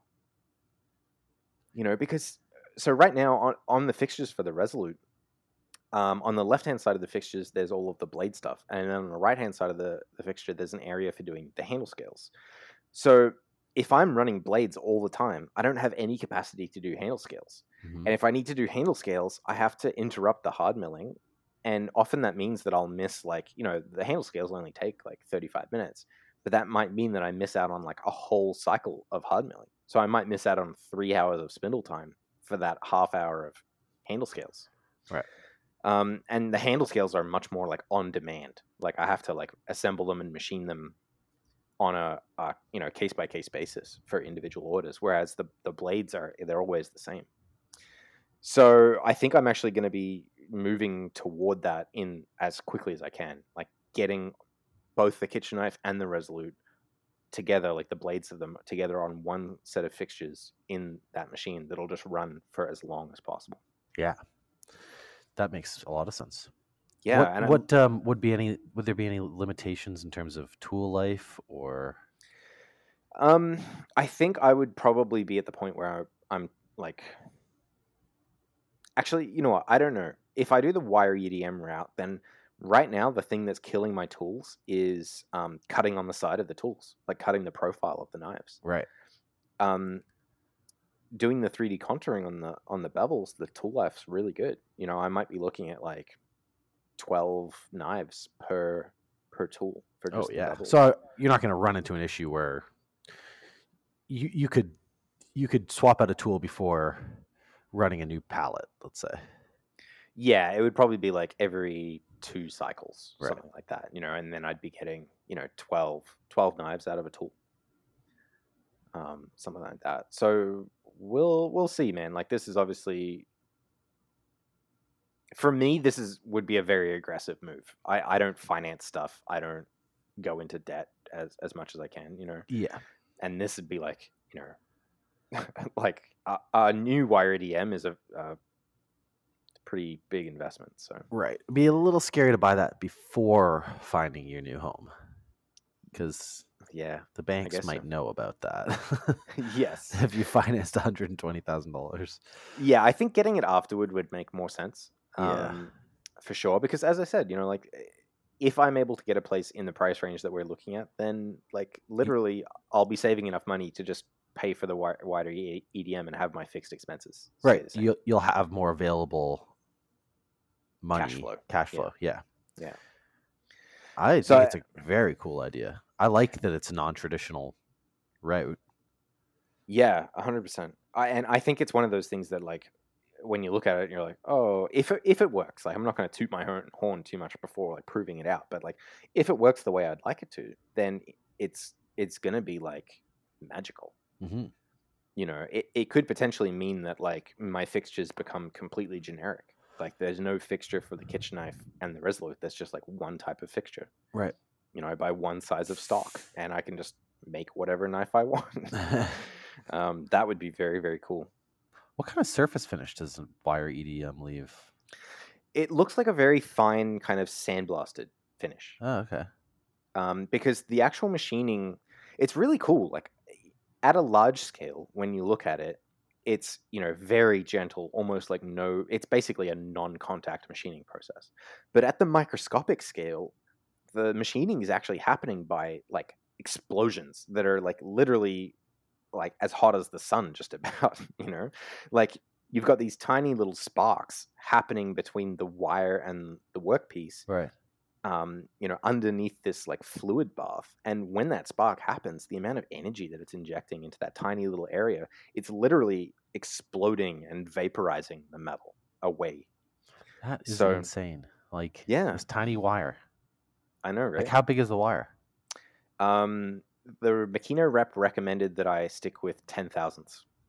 Because so right now on the fixtures for the Resolute, on the left-hand side of the fixtures, there's all of the blade stuff. And then on the right-hand side of the fixture, there's an area for doing the handle scales. So if I'm running blades all the time, I don't have any capacity to do handle scales. Mhm. And if I need to do handle scales, I have to interrupt the hard milling. And often that means that I'll miss the handle scales only take like 35 minutes. But that might mean that I miss out on like a whole cycle of hard milling. So I might miss out on 3 hours of spindle time for that half hour of handle scales. Right. And the handle scales are much more like on demand. Like I have to like assemble them and machine them on a case by case basis for individual orders, whereas the blades they're always the same. So I think I'm actually going to be moving toward that in as quickly as I can, like getting both the kitchen knife and the Resolute together, like the blades of them together on one set of fixtures in that machine that'll just run for as long as possible. Yeah, that makes a lot of sense. Yeah. Would there be any limitations in terms of tool life or? I think I would probably be at the point where I'm like, actually, you know what? I don't know. If I do the wire EDM route, then right now the thing that's killing my tools is cutting on the side of the tools, like cutting the profile of the knives. Right. Doing the 3D contouring on the bevels, the tool life's really good. I might be looking at like 12 knives per tool for just the bevels. So you're not going to run into an issue where you could swap out a tool before running a new pallet, let's say. Yeah, it would probably be like every 2 cycles, Right. something like that, and then I'd be getting, 12 knives out of a tool. Something like that. So we'll see, man. Like this is obviously, for me, would be a very aggressive move. I don't finance stuff. I don't go into debt as much as I can, Yeah. And this would be like, like a new wire EDM is a pretty big investment. So Right. It'd be a little scary to buy that before finding your new home, because yeah, the banks guess might so. know about that. Yes. If you financed $120,000. Yeah, I think getting it afterward would make more sense. Yeah. For sure. Because as I said, like if I'm able to get a place in the price range that we're looking at, then like literally I'll be saving enough money to just pay for the wider EDM and have my fixed expenses. Right. You'll have more available money. Cash flow. Yeah. I think it's a very cool idea. I like that it's a non-traditional route. Yeah, 100%. And I think it's one of those things that like when you look at it, you're like, oh, if it works, like I'm not going to toot my horn too much before like proving it out, but like if it works the way I'd like it to, then it's going to be like magical. Mm-hmm. It could potentially mean that like my fixtures become completely generic. Like there's no fixture for the kitchen knife and the Resolute. There's just like one type of fixture. Right. I buy one size of stock and I can just make whatever knife I want. That would be very, very cool. What kind of surface finish does a wire EDM leave? It looks like a very fine kind of sandblasted finish. Oh, okay. Because the actual machining, it's really cool. Like at a large scale, when you look at it, it's very gentle, almost like it's basically a non-contact machining process. But at the microscopic scale, the machining is actually happening by like explosions that are like literally like as hot as the sun, just about. Like you've got these tiny little sparks happening between the wire and the workpiece, right? Underneath this like fluid bath. And when that spark happens, the amount of energy that it's injecting into that tiny little area, it's literally exploding and vaporizing the metal away. That is insane. Like, this tiny wire. I know, right? Like, how big is the wire? The Makino rep recommended that I stick with 10 thousandths.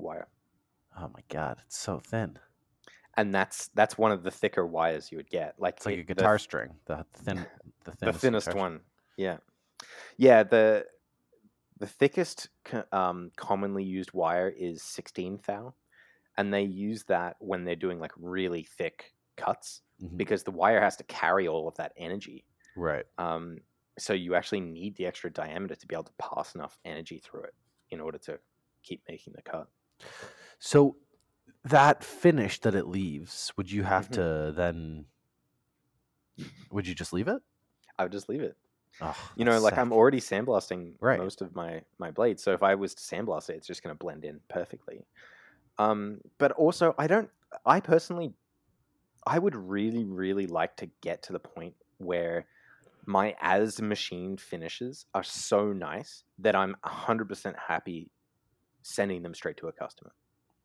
wire. Oh my god, it's so thin. And that's one of the thicker wires you would get. Like It's like a guitar string, the the thinnest thinnest guitar one. Yeah, yeah. The thickest commonly used wire is 16 thou, and they use that when they're doing like really thick cuts string. because the wire has to carry all of that energy. Right. So you actually need the extra diameter to be able to pass enough energy through it in order to keep making the cut. So that finish that it leaves, would you have Mhm. to then? Would you just leave it? I would just leave it. Oh, You know, that's like I'm sick. already sandblasting Right. most of my blades, so if I was to sandblast it, it's just going to blend in perfectly. But also, I personally, I would really, really like to get to the point where my as machined finishes are so nice that I'm 100% happy sending them straight to a customer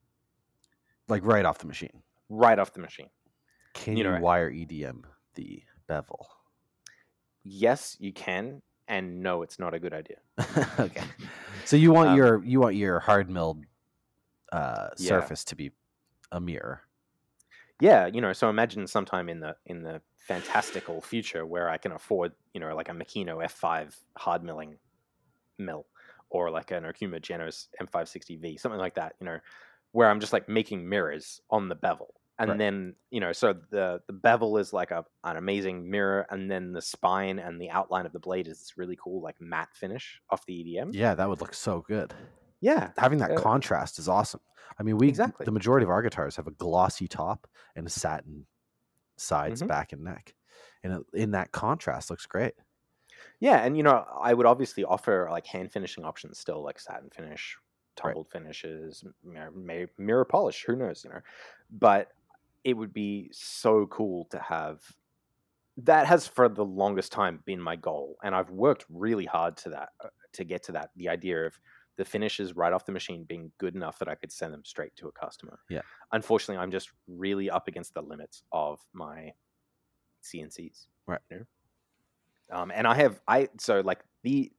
Like right off the machine. right off the machine. Can You you know, wire EDM the bevel? yes, you can, and no, it's not a good idea. Okay. So you want Um, your hard milled Yeah. surface to be a mirror. Yeah, you know, so imagine sometime in the fantastical future where I can afford, you know, like a Makino F5 hard milling mill, or like an Okuma Genos M560V, something like that, you know, where I'm just like making mirrors on the bevel. And Right. then, you know, so the bevel is like an amazing mirror, and then the spine and the outline of the blade is this really cool like matte finish off the EDM. Yeah, that would look so good. Yeah, Having that contrast is awesome. I mean, exactly. the majority of our guitars have a glossy top and a satin sides, Mhm. back and neck, and in that contrast looks great. Yeah, and you know, I would obviously offer like hand finishing options still, like satin finish, Right. tumbled finishes, mirror polish. Who knows, you know? But it would be so cool to have. That has for the longest time been my goal, and I've worked really hard to get to that. The idea of the finishes right off the machine being good enough that I could send them straight to a customer. Yeah. Unfortunately, I'm just really up against the limits of my CNCs. Right. You know? And so like the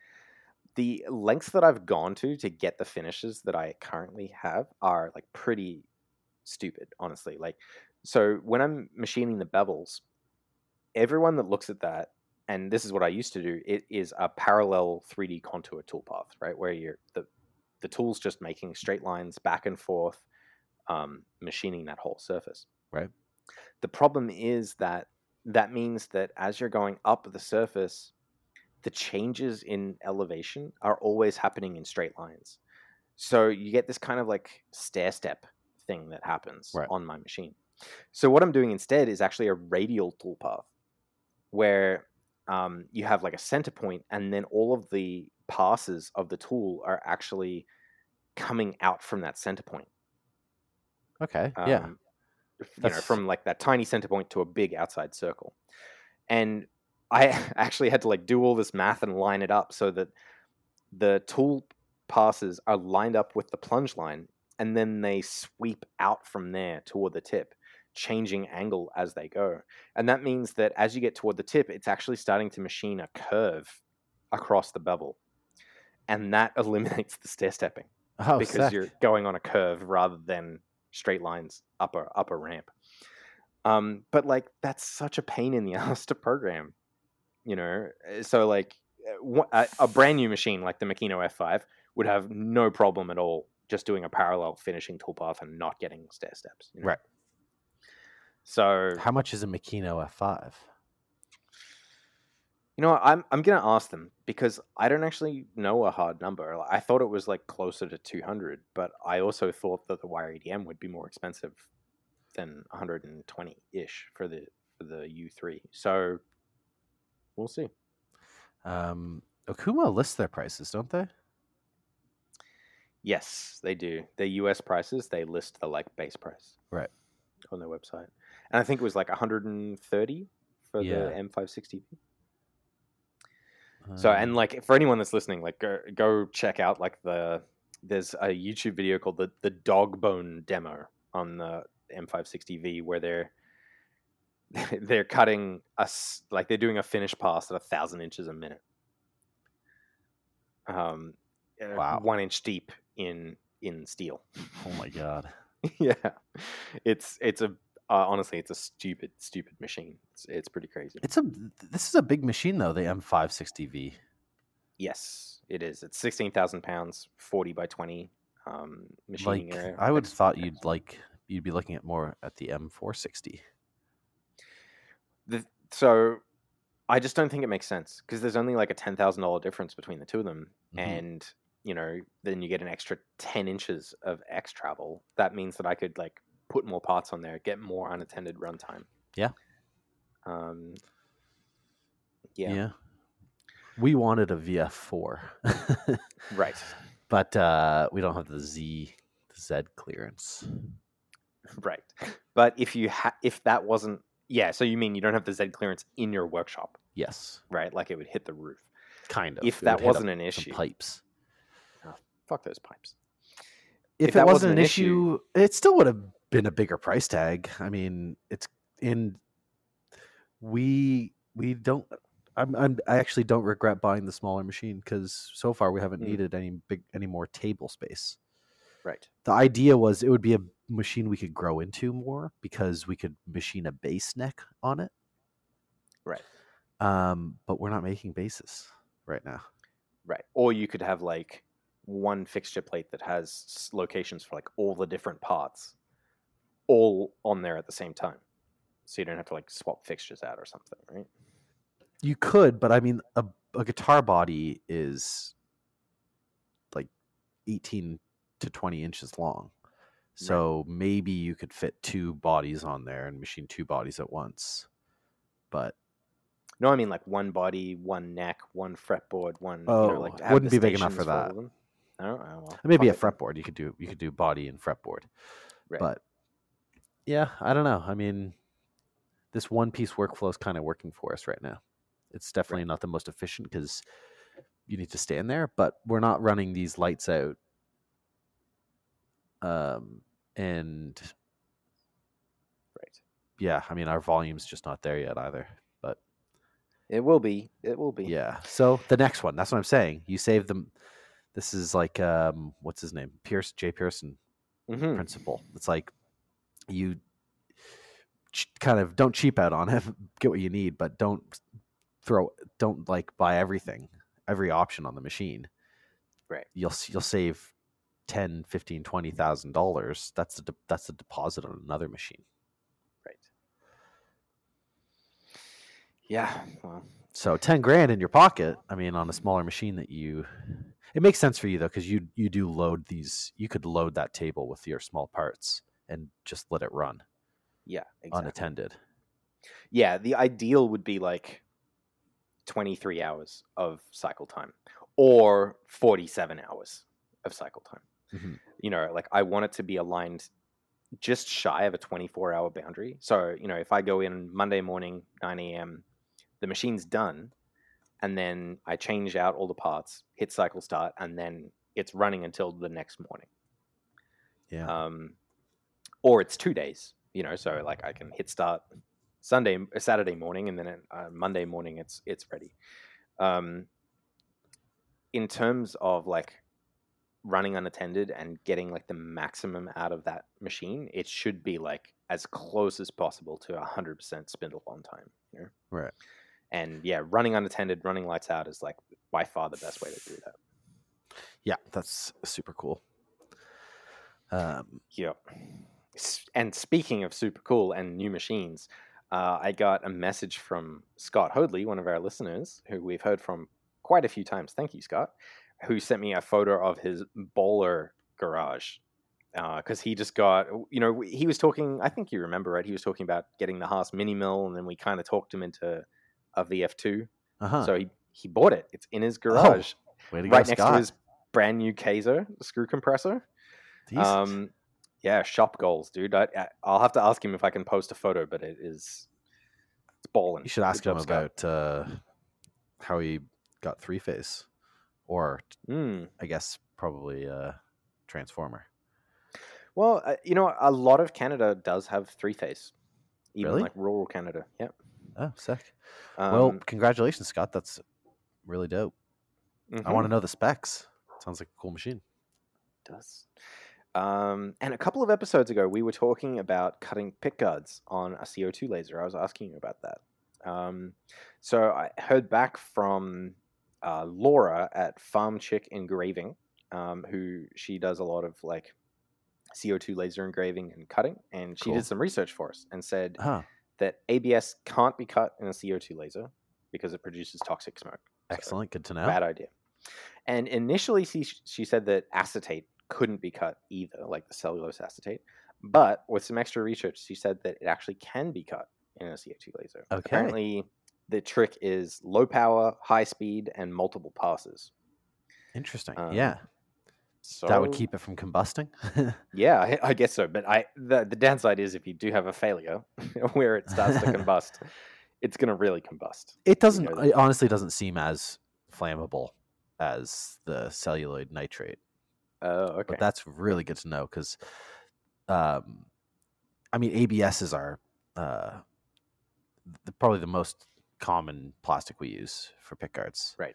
lengths that I've gone to get the finishes that I currently have are like pretty stupid, honestly. Like, so when I'm machining the bevels, everyone that looks at that, and this is what I used to do, it is a parallel 3D contour toolpath, right? Where the tool's just making straight lines back and forth, machining that whole surface. Right. The problem is that means that as you're going up the surface, the changes in elevation are always happening in straight lines. So you get this kind of like stair step thing that happens Right. on my machine. So what I'm doing instead is actually a radial toolpath where you have like a center point, and then all of the passes of the tool are actually coming out from that center point. Okay. Yeah. You know, from like that tiny center point to a big outside circle. And I actually had to like do all this math and line it up so that the tool passes are lined up with the plunge line, and then they sweep out from there toward the tip, changing angle as they go. And that means that as you get toward the tip, it's actually starting to machine a curve across the bevel. And that eliminates the stair stepping because sick. you're going on a curve rather than straight lines up a ramp. But like that's such a pain in the ass to program, you know. So like a brand new machine like the Makino F5 would have no problem at all just doing a parallel finishing toolpath and not getting stair steps, you know? Right. So how much is a Makino F5? You know, I'm gonna ask them because I don't actually know a hard number. I thought it was like closer to 200, but I also thought that the wire EDM would be more expensive than 120 ish for the U3. So we'll see. Okuma lists their prices, don't they? Yes, they do. Their US prices, they list the like base price right on their website, and I think it was like 130 for Yeah. the M560. So, and like for anyone that's listening, like go check out like there's a YouTube video called the dog bone demo on the M560V where they're cutting us like they're doing a finish pass at 1,000 inches a minute. Wow. 1 inch deep in in steel. Oh my god. Yeah, it's a honestly, it's a stupid machine. It's pretty crazy. This is a big machine though, the M560V. Yes, it is. It's 16,000 pounds, 40 by 20 machining Like area. I would have thought you'd be looking at more at the M460. So I just don't think it makes sense because there's only like a $10,000 difference between the two of them, and then you get an extra 10 inches of X travel. That means that I could like put more parts on there, get more unattended runtime. Yeah. Yeah. We wanted a VF4. Right. But we don't have the Z clearance. Right. But if that wasn't, so you mean you don't have the Z clearance in your workshop? Yes. Right, like it would hit the roof. Kind of. If that wasn't an issue. Pipes. Oh, fuck those pipes. If it wasn't an issue, it still would have been a bigger price tag. I mean, we don't. I actually don't regret buying the smaller machine because so far we haven't needed any more table space. Right. The idea was it would be a machine we could grow into more because we could machine a base neck on it. Right. But we're not making bases right now. Right. Or you could have like one fixture plate that has locations for like all the different parts all on there at the same time. So you don't have to like swap fixtures out or something, right? You could, but I mean, a guitar body is like 18 to 20 inches long. So maybe you could fit two bodies on there and machine two bodies at once. But no, I mean like one body, one neck, one fretboard, one. Wouldn't be big enough for that. Well, maybe a fretboard. You could do body and fretboard. Right. But yeah, I don't know. I mean, this one piece workflow is kind of working for us right now. It's definitely not the most efficient because you need to stand there, but we're not running these lights out. And yeah, I mean, our volume's just not there yet either, but it will be. Yeah. So the next one, that's what I'm saying. You save them. This is like, what's his name? Jay Pearson principle. It's like you kind of don't cheap out on it, get what you need, but don't like buy every option on the machine. Right. You'll save $10,000, $15,000, $20,000. That's a deposit on another machine. Right. Yeah. Well, so $10,000 in your pocket. I mean, on a smaller machine it makes sense for you though, because you do load these. You could load that table with your small parts and just let it run. Yeah. Exactly. Unattended. Yeah. The ideal would be like 23 hours of cycle time or 47 hours of cycle time. Like I want it to be aligned just shy of a 24-hour boundary. So, if I go in Monday morning, 9 a.m., the machine's done, and then I change out all the parts, hit cycle start, and then it's running until the next morning. Yeah. Or it's 2 days, so like I can hit start Saturday morning, and then Monday morning it's ready. In terms of like running unattended and getting like the maximum out of that machine, it should be like as close as possible to 100% spindle on time. Right. And yeah, running unattended, running lights out is like by far the best way to do that. Yeah, that's super cool. Yeah. And speaking of super cool and new machines, I got a message from Scott Hoadley, one of our listeners, who we've heard from quite a few times. Thank you, Scott, who sent me a photo of his bowler garage. Because he just got, he was talking, I think you remember, right? He was talking about getting the Haas mini mill, and then we kind of talked him into a VF2. So he bought it. It's in his garage, right next to his brand new Kaiser screw compressor. Decent. Yeah, shop goals, dude. I'll have to ask him if I can post a photo, but it's balling. You should ask him about how he got three-phase, or I guess probably transformer. Well, a lot of Canada does have three-phase, even really? like rural Canada. Yep. Oh, sick. Well, congratulations, Scott. That's really dope. I want to know the specs. Sounds like a cool machine. does. And a couple of episodes ago, we were talking about cutting pickguards on a CO2 laser. I was asking you about that. So I heard back from Laura at Farm Chick Engraving, who she does a lot of like CO2 laser engraving and cutting, and she Cool. did some research for us and said Huh. that ABS can't be cut in a CO2 laser because it produces toxic smoke. So, Excellent. Good to know. bad idea. And initially, she said that acetate couldn't be cut either, like the cellulose acetate. But with some extra research, she said that it actually can be cut in a CO2 laser. Okay. Apparently, the trick is low power, high speed, and multiple passes. Interesting. Um, Yeah. So That would keep it from combusting. Yeah, I guess so. But the downside is if you do have a failure where it starts to combust, it's going to really combust. It doesn't. know that. It honestly doesn't seem as flammable as the celluloid nitrate. Oh, okay. But that's really good to know because, I mean, ABSs are probably the most common plastic we use for pickguards. Right.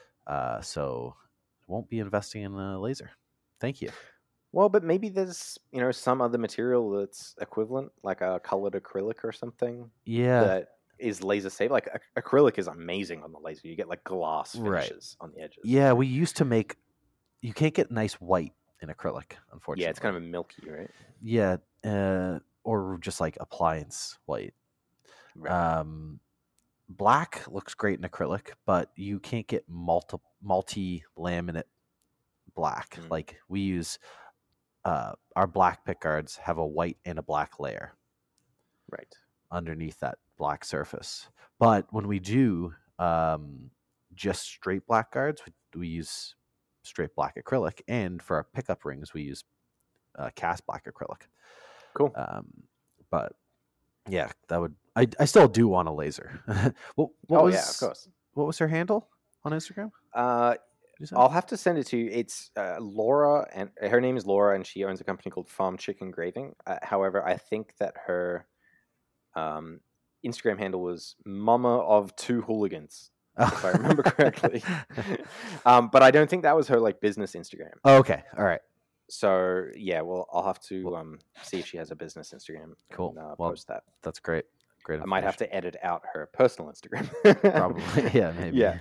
So won't be investing in a laser. Thank you. Well, but maybe there's some other material that's equivalent, like a colored acrylic or something Yeah. that is laser safe. Like acrylic is amazing on the laser. You get like glass Right. finishes on the edges. Yeah, we used to make. You can't get nice white in acrylic, unfortunately. Yeah, it's kind of a milky, right? Yeah, or just like appliance white. Right. Black looks great in acrylic, but you can't get multi-laminate black. Mm. Like we use, our black pickguards have a white and a black layer Right. underneath that black surface. But when we do just straight black guards, we use straight black acrylic, and for our pickup rings, we use cast black acrylic. Cool. But yeah, that would. I still do want a laser. what was, yeah, of course. What was her handle on Instagram? You said? I'll have to send it to you. It's Laura, and her name is Laura, and she owns a company called Farm Chick Engraving. However, I think that her Instagram handle was Mama of Two Hooligans, if I remember correctly. But I don't think that was her like business Instagram. Oh, okay, all right, So yeah, well, I'll have to see if she has a business Instagram. Cool. And, Well, post that. that's great. Great. I might have to edit out her personal Instagram. Probably. Yeah, maybe. Yeah.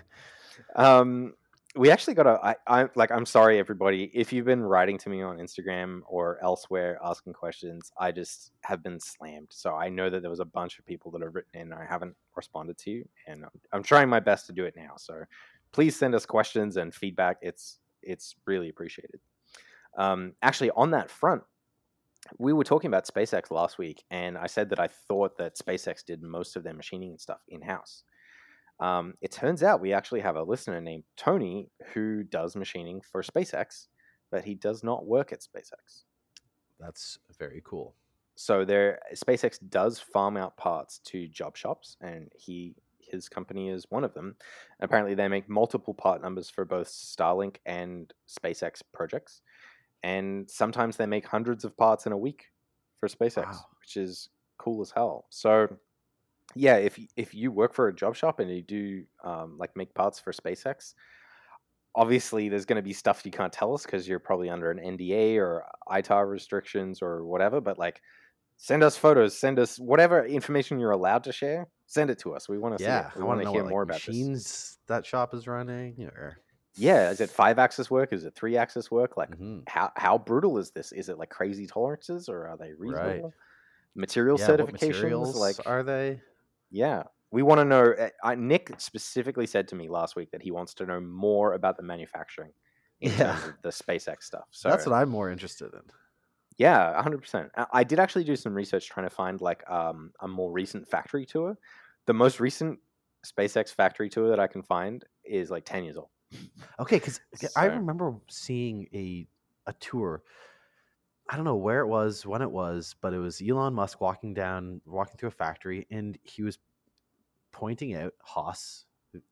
We actually got I'm sorry, everybody. If you've been writing to me on Instagram or elsewhere asking questions, I just have been slammed. So I know that there was a bunch of people that have written in and I haven't responded to you, and I'm trying my best to do it now. So please send us questions and feedback. It's really appreciated. Actually, on that front, we were talking about SpaceX last week, and I said that I thought that SpaceX did most of their machining and stuff in-house. It turns out we actually have a listener named Tony who does machining for SpaceX, but he does not work at SpaceX. That's very cool. So SpaceX does farm out parts to job shops, and his company is one of them. Apparently, they make multiple part numbers for both Starlink and SpaceX projects. And sometimes they make hundreds of parts in a week for SpaceX, Wow. which is cool as hell. So, yeah, if you work for a job shop and you do like make parts for SpaceX, obviously there's going to be stuff you can't tell us because you're probably under an NDA or ITAR restrictions or whatever. But like, send us photos, send us whatever information you're allowed to share. Send it to us. We want to see it. We I want to know hear what, more like, about this. machines that shop is running, or Yeah, is it 5-axis work? Is it 3-axis work? Like, Mhm. how brutal is this? Is it like crazy tolerances, or are they reasonable? Right. Material Yeah, what certifications, materials like, are they? yeah, we want to know. Nick specifically said to me last week that he wants to know more about the manufacturing in Yeah. terms of the SpaceX stuff. So That's what I'm more interested in. yeah, 100%. I did actually do some research trying to find like a more recent factory tour. The most recent SpaceX factory tour that I can find is like 10 years old. Okay, because I So- remember seeing a tour. I don't know where it was, when it was, but it was Elon Musk walking through a factory, and he was pointing out Haas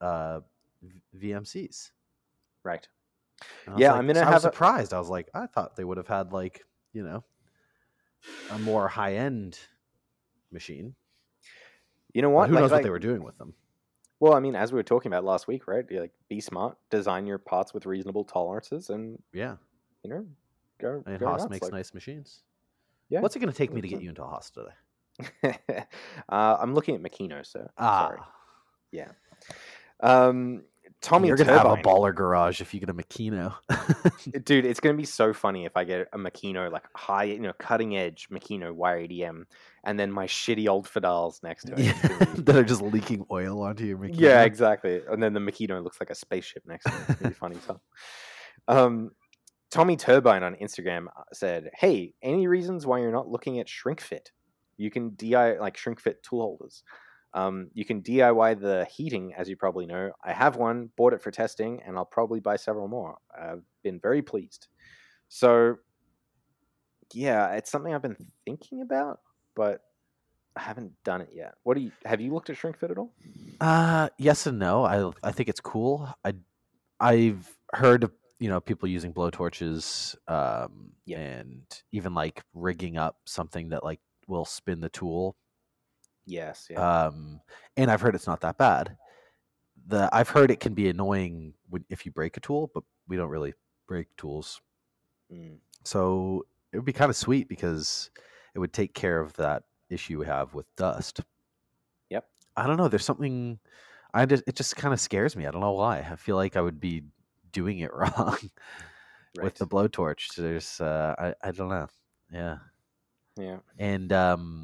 VMCs. Right. And I was Yeah, like- I'm gonna so I have was a- surprised. I was like, I thought they would have had like a more high end machine. You know But what? who knows what like- they were doing with them? Well, I mean, as we were talking about last week, right? Like, be smart, design your parts with reasonable tolerances, and Yeah, Go I mean, go Haas nuts. makes Like, nice machines. yeah, What's it going to take me to get 100%. you into a Haas today? I'm looking at Makino, sir. Sorry. Ah, Yeah. Um, Tommy you're going to have a Turbine. baller garage if you get a Makino. Dude, it's gonna be so funny if I get a Makino, like high, cutting edge Makino YADM, and then my shitty old Fidals next to it. Yeah, It's gonna be... that are just leaking oil onto your Yeah, Makino. exactly. And then the Makino looks like a spaceship next to it. It's gonna be funny stuff. Tommy Turbine on Instagram said, "Hey, any reasons why you're not looking at Shrink Fit? You can DIY like Shrink Fit tool holders. You can DIY the heating, as you probably know. I have one, bought it for testing, and I'll probably buy several more. I've been very pleased." So, yeah, it's something I've been thinking about, but I haven't done it yet. Have you looked at Shrink Fit at all? Yes and no. I think it's cool. I've heard of, people using blowtorches, Yeah. and even like rigging up something that like will spin the tool. Yes, yeah. And I've heard it's not that bad. I've heard it can be annoying if you break a tool, but we don't really break tools. Mm. So it would be kind of sweet because it would take care of that issue we have with dust. Yep. I don't know. There's something. It just kind of scares me. I don't know why. I feel like I would be doing it wrong with the Right. blowtorch. There's I don't know. Yeah. Yeah. And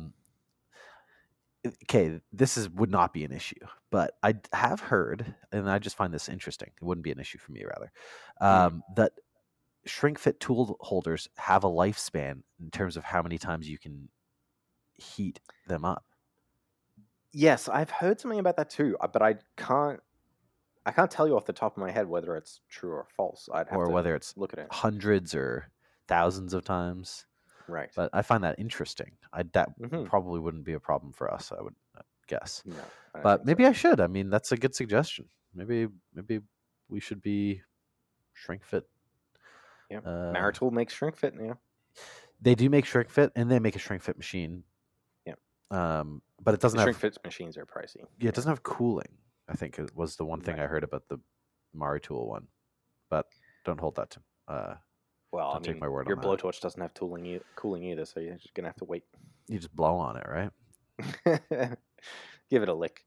okay, would not be an issue, but I have heard, and I just find this interesting. It wouldn't be an issue for me, rather, that Shrink Fit tool holders have a lifespan in terms of how many times you can heat them up. Yes, I've heard something about that too, but I can't tell you off the top of my head whether it's true or false. I'd have Or to whether it's look at it. hundreds or thousands of times. Right. But I find that interesting. That Mhm. probably wouldn't be a problem for us, I would guess. No, I don't But think maybe so. I should. I mean, that's a good suggestion. Maybe we should be Shrink Fit. Yeah. Maritool makes Shrink Fit now. They do make Shrink Fit, and they make a Shrink Fit machine. Yeah. But it doesn't The have Shrink Fit machines are pricey. Yeah, it doesn't have cooling. I think it was the one thing Right. I heard about the Maritool one. But don't hold that to Well, don't take my word your on that. blowtorch doesn't have cooling either, so you're just gonna have to wait. You just blow on it, right? Give it a lick.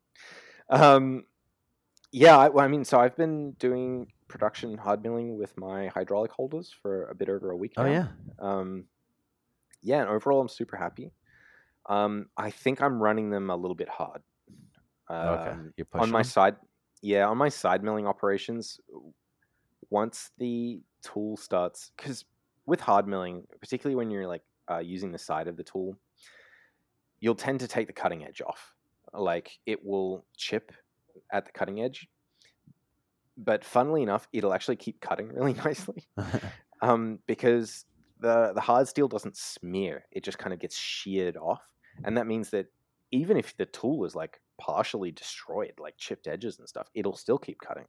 Yeah, so I've been doing production hard milling with my hydraulic holders for a bit over a week now. Oh yeah. Yeah, and overall I'm super happy. I think I'm running them a little bit hard. Okay. You're pushing On my them? side, yeah, on my side milling operations, once the tool starts, because with hard milling, particularly when you're like using the side of the tool, you'll tend to take the cutting edge off. Like it will chip at the cutting edge, but funnily enough, it'll actually keep cutting really nicely, because the hard steel doesn't smear; it just kind of gets sheared off, and that means that even if the tool is like partially destroyed, like chipped edges and stuff, it'll still keep cutting.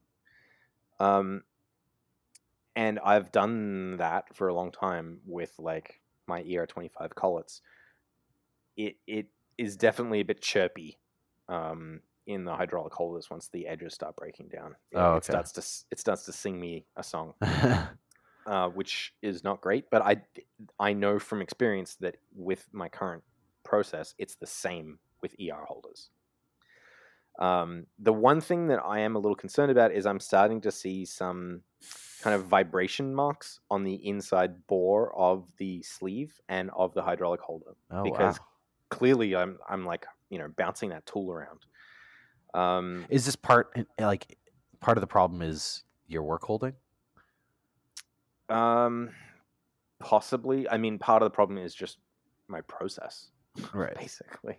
And I've done that for a long time with like my ER25 collets. It is definitely a bit chirpy in the hydraulic holders once the edges start breaking down. It starts to sing me a song, which is not great. But I know from experience that with my current process, it's the same with ER holders. The one thing that I am a little concerned about is I'm starting to see some kind of vibration marks on the inside bore of the sleeve and of the hydraulic holder, because clearly I'm like bouncing that tool around. Is this part of the problem is your work holding? Possibly. I mean, part of the problem is just my process, right? Basically.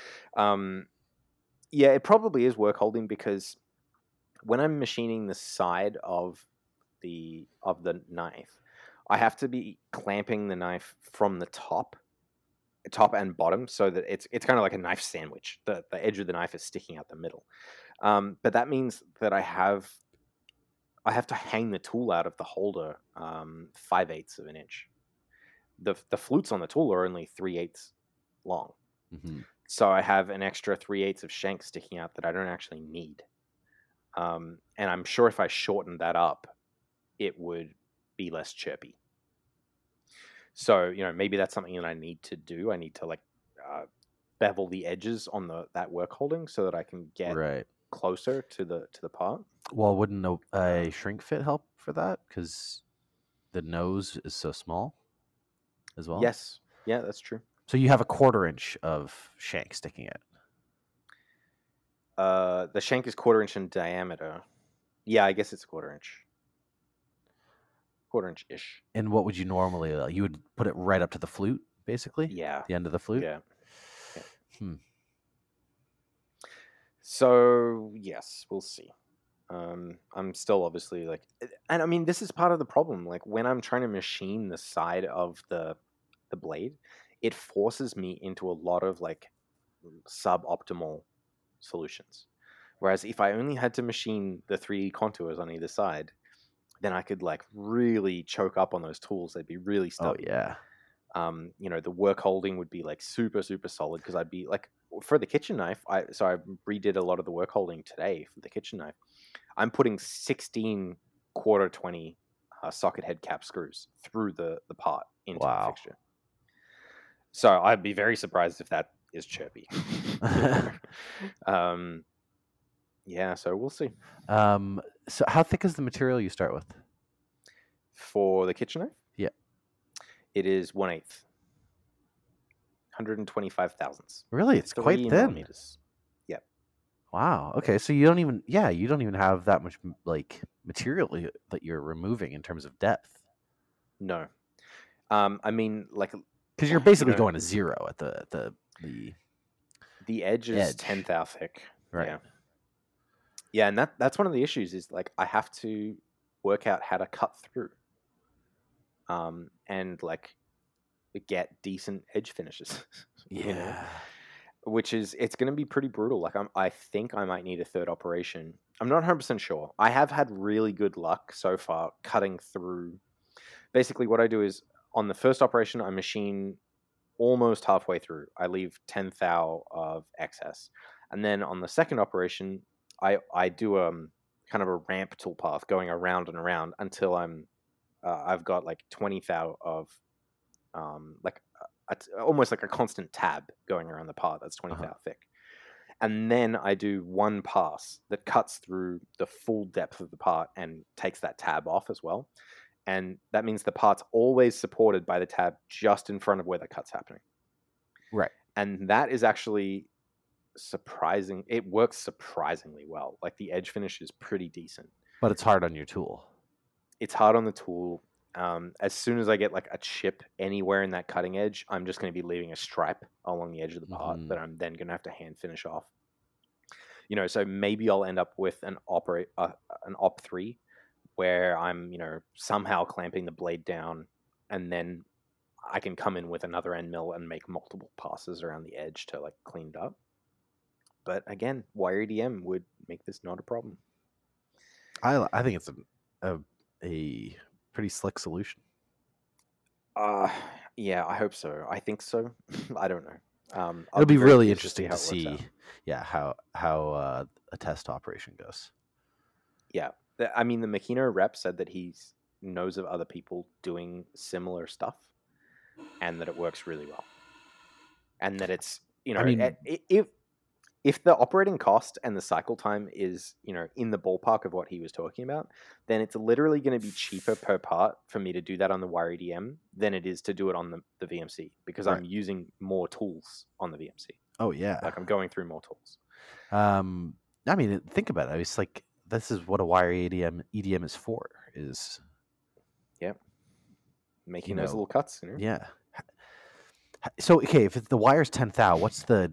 Yeah, it probably is work holding, because when I'm machining the side of the knife, I have to be clamping the knife from the top and bottom, so that it's kind of like a knife sandwich. The edge of the knife is sticking out the middle. But that means that I have to hang the tool out of the holder 5/8 of an inch. The flutes on the tool are only 3/8 long. Mm-hmm. So I have an extra 3/8 of shank sticking out that I don't actually need. And I'm sure if I shortened that up, it would be less chirpy. So, maybe that's something that I need to do. I need to like bevel the edges on that work holding so that I can get Right. closer to the part. Well, wouldn't a shrink fit help for that? Because the nose is so small as well. Yes. Yeah, that's true. So you have a 1/4 inch of shank sticking out. The shank is 1/4 inch in diameter. Yeah, I guess it's 1/4 inch. 1/4 inch ish. And what would you normally? You would put it right up to the flute, basically. Yeah. The end of the flute. Yeah. Hmm. So yes, we'll see. I'm still obviously like, and I mean, this is part of the problem. Like when I'm trying to machine the side of the blade, it forces me into a lot of like suboptimal solutions. Whereas if I only had to machine the 3D contours on either side, then I could like really choke up on those tools. They'd be really stubby. Oh yeah. The work holding would be like super, super solid because I'd be like, for the kitchen knife, I redid a lot of the work holding today for the kitchen knife. I'm putting 16 1/4 socket head cap screws through the part into the fixture. So I'd be very surprised if that is chirpy. Yeah, so we'll see. So how thick is the material you start with? For the kitchen knife? Yeah. It is 1/8. 125 thousandths. Really? It's quite thin. Millimeters. Yeah. Wow. Okay. So you don't even have that much like material that you're removing in terms of depth. No. I mean, like, because you're basically going to 0 at the edge is 10 thou thick. Right. Yeah. Yeah, and that's one of the issues is like I have to work out how to cut through. And like get decent edge finishes. Yeah. Which is, it's going to be pretty brutal. Like I think I might need a third operation. I'm not 100% sure. I have had really good luck so far cutting through. Basically what I do is on the first operation, I machine almost halfway through. I leave 10 thou of excess. And then on the second operation, I do kind of a ramp toolpath going around and around until I've got like 20 thou of like almost like a constant tab going around the part that's 20 thou thick. And then I do one pass that cuts through the full depth of the part and takes that tab off as well. And that means the part's always supported by the tab just in front of where the cut's happening. Right. And that is actually surprising. It works surprisingly well. Like the edge finish is pretty decent. But it's hard on your tool. It's hard on the tool. As soon as I get like a chip anywhere in that cutting edge, I'm just going to be leaving a stripe along the edge of the part that I'm then going to have to hand finish off. So maybe I'll end up with an op 3 where I'm, somehow clamping the blade down, and then I can come in with another end mill and make multiple passes around the edge to like clean it up. But again, wire EDM would make this not a problem. I think it's a pretty slick solution. Yeah, I hope so. I think so. I don't know. It'll be really interesting to see how a test operation goes. Yeah. I mean, the Makino rep said that he knows of other people doing similar stuff and that it works really well. And that it's, if the operating cost and the cycle time is, in the ballpark of what he was talking about, then it's literally going to be cheaper per part for me to do that on the wire EDM than it is to do it on the VMC, because I'm using more tools on the VMC. Oh, yeah. Like I'm going through more tools. I mean, think about it. It's like, this is what a wire EDM is for, is... Yeah. Making those little cuts. Yeah. So, okay, if the wire's 10 thou, what's the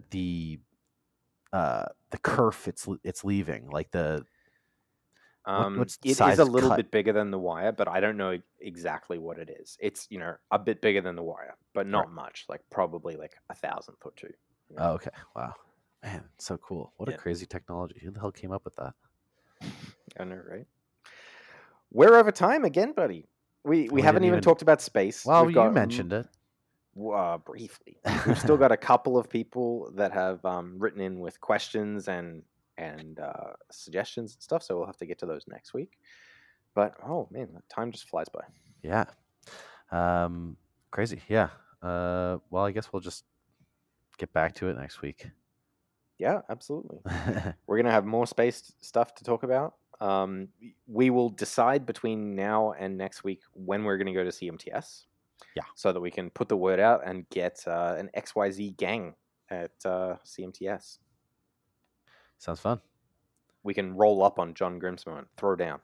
kerf it's leaving? Like what's the it size is a little cut? bit bigger than the wire, but I don't know exactly what it is. It's a bit bigger than the wire, but not much. Like probably like 1,000th or 2. Oh, okay. Wow, man, so cool. What a crazy technology. Who the hell came up with that? I know, right? We're over time again, buddy. We haven't even talked about space. Well, you mentioned it. Briefly. We've still got a couple of people that have written in with questions and suggestions and stuff, so we'll have to get to those next week. But oh man, time just flies by. Yeah. Crazy. Yeah. Well, I guess we'll just get back to it next week. Yeah, absolutely. We're going to have more space stuff to talk about. We will decide between now and next week when we're going to go to CMTS. Yeah. So that we can put the word out and get an XYZ gang at CMTS. Sounds fun. We can roll up on John Grimsmo and throw down.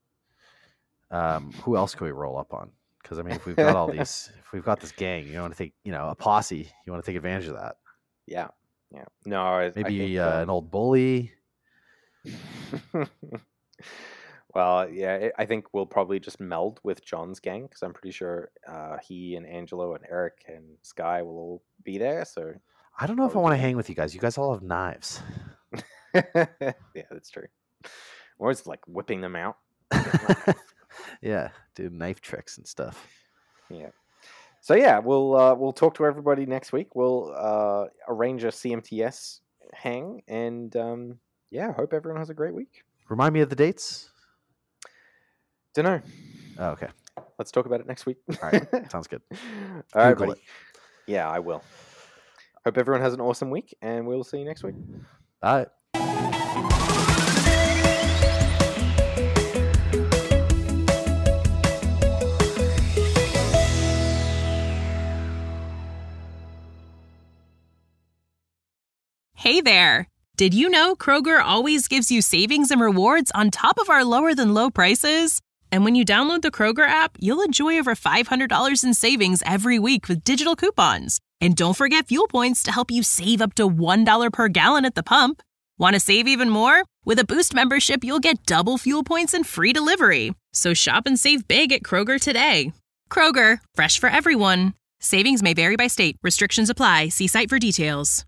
Who else can we roll up on? Because I mean, if we've got all these, if we've got this gang, you want to take, a posse, you want to take advantage of that. Yeah. No, maybe an old bully. Well, yeah, I think we'll probably just meld with John's gang because I'm pretty sure he and Angelo and Eric and Sky will all be there. So I don't know if I want to hang with you guys. You guys all have knives. Yeah, that's true. Or it's like whipping them out. Yeah, do knife tricks and stuff. Yeah. So yeah, we'll talk to everybody next week. We'll arrange a CMTS hang, and hope everyone has a great week. Remind me of the dates. Dunno. Oh, okay. Let's talk about it next week. All right, sounds good. All right, buddy. Yeah, I will. Hope everyone has an awesome week, and we'll see you next week. Bye. Hey there! Did you know Kroger always gives you savings and rewards on top of our lower-than-low prices? And when you download the Kroger app, you'll enjoy over $500 in savings every week with digital coupons. And don't forget fuel points to help you save up to $1 per gallon at the pump. Want to save even more? With a Boost membership, you'll get double fuel points and free delivery. So shop and save big at Kroger today. Kroger, fresh for everyone. Savings may vary by state. Restrictions apply. See site for details.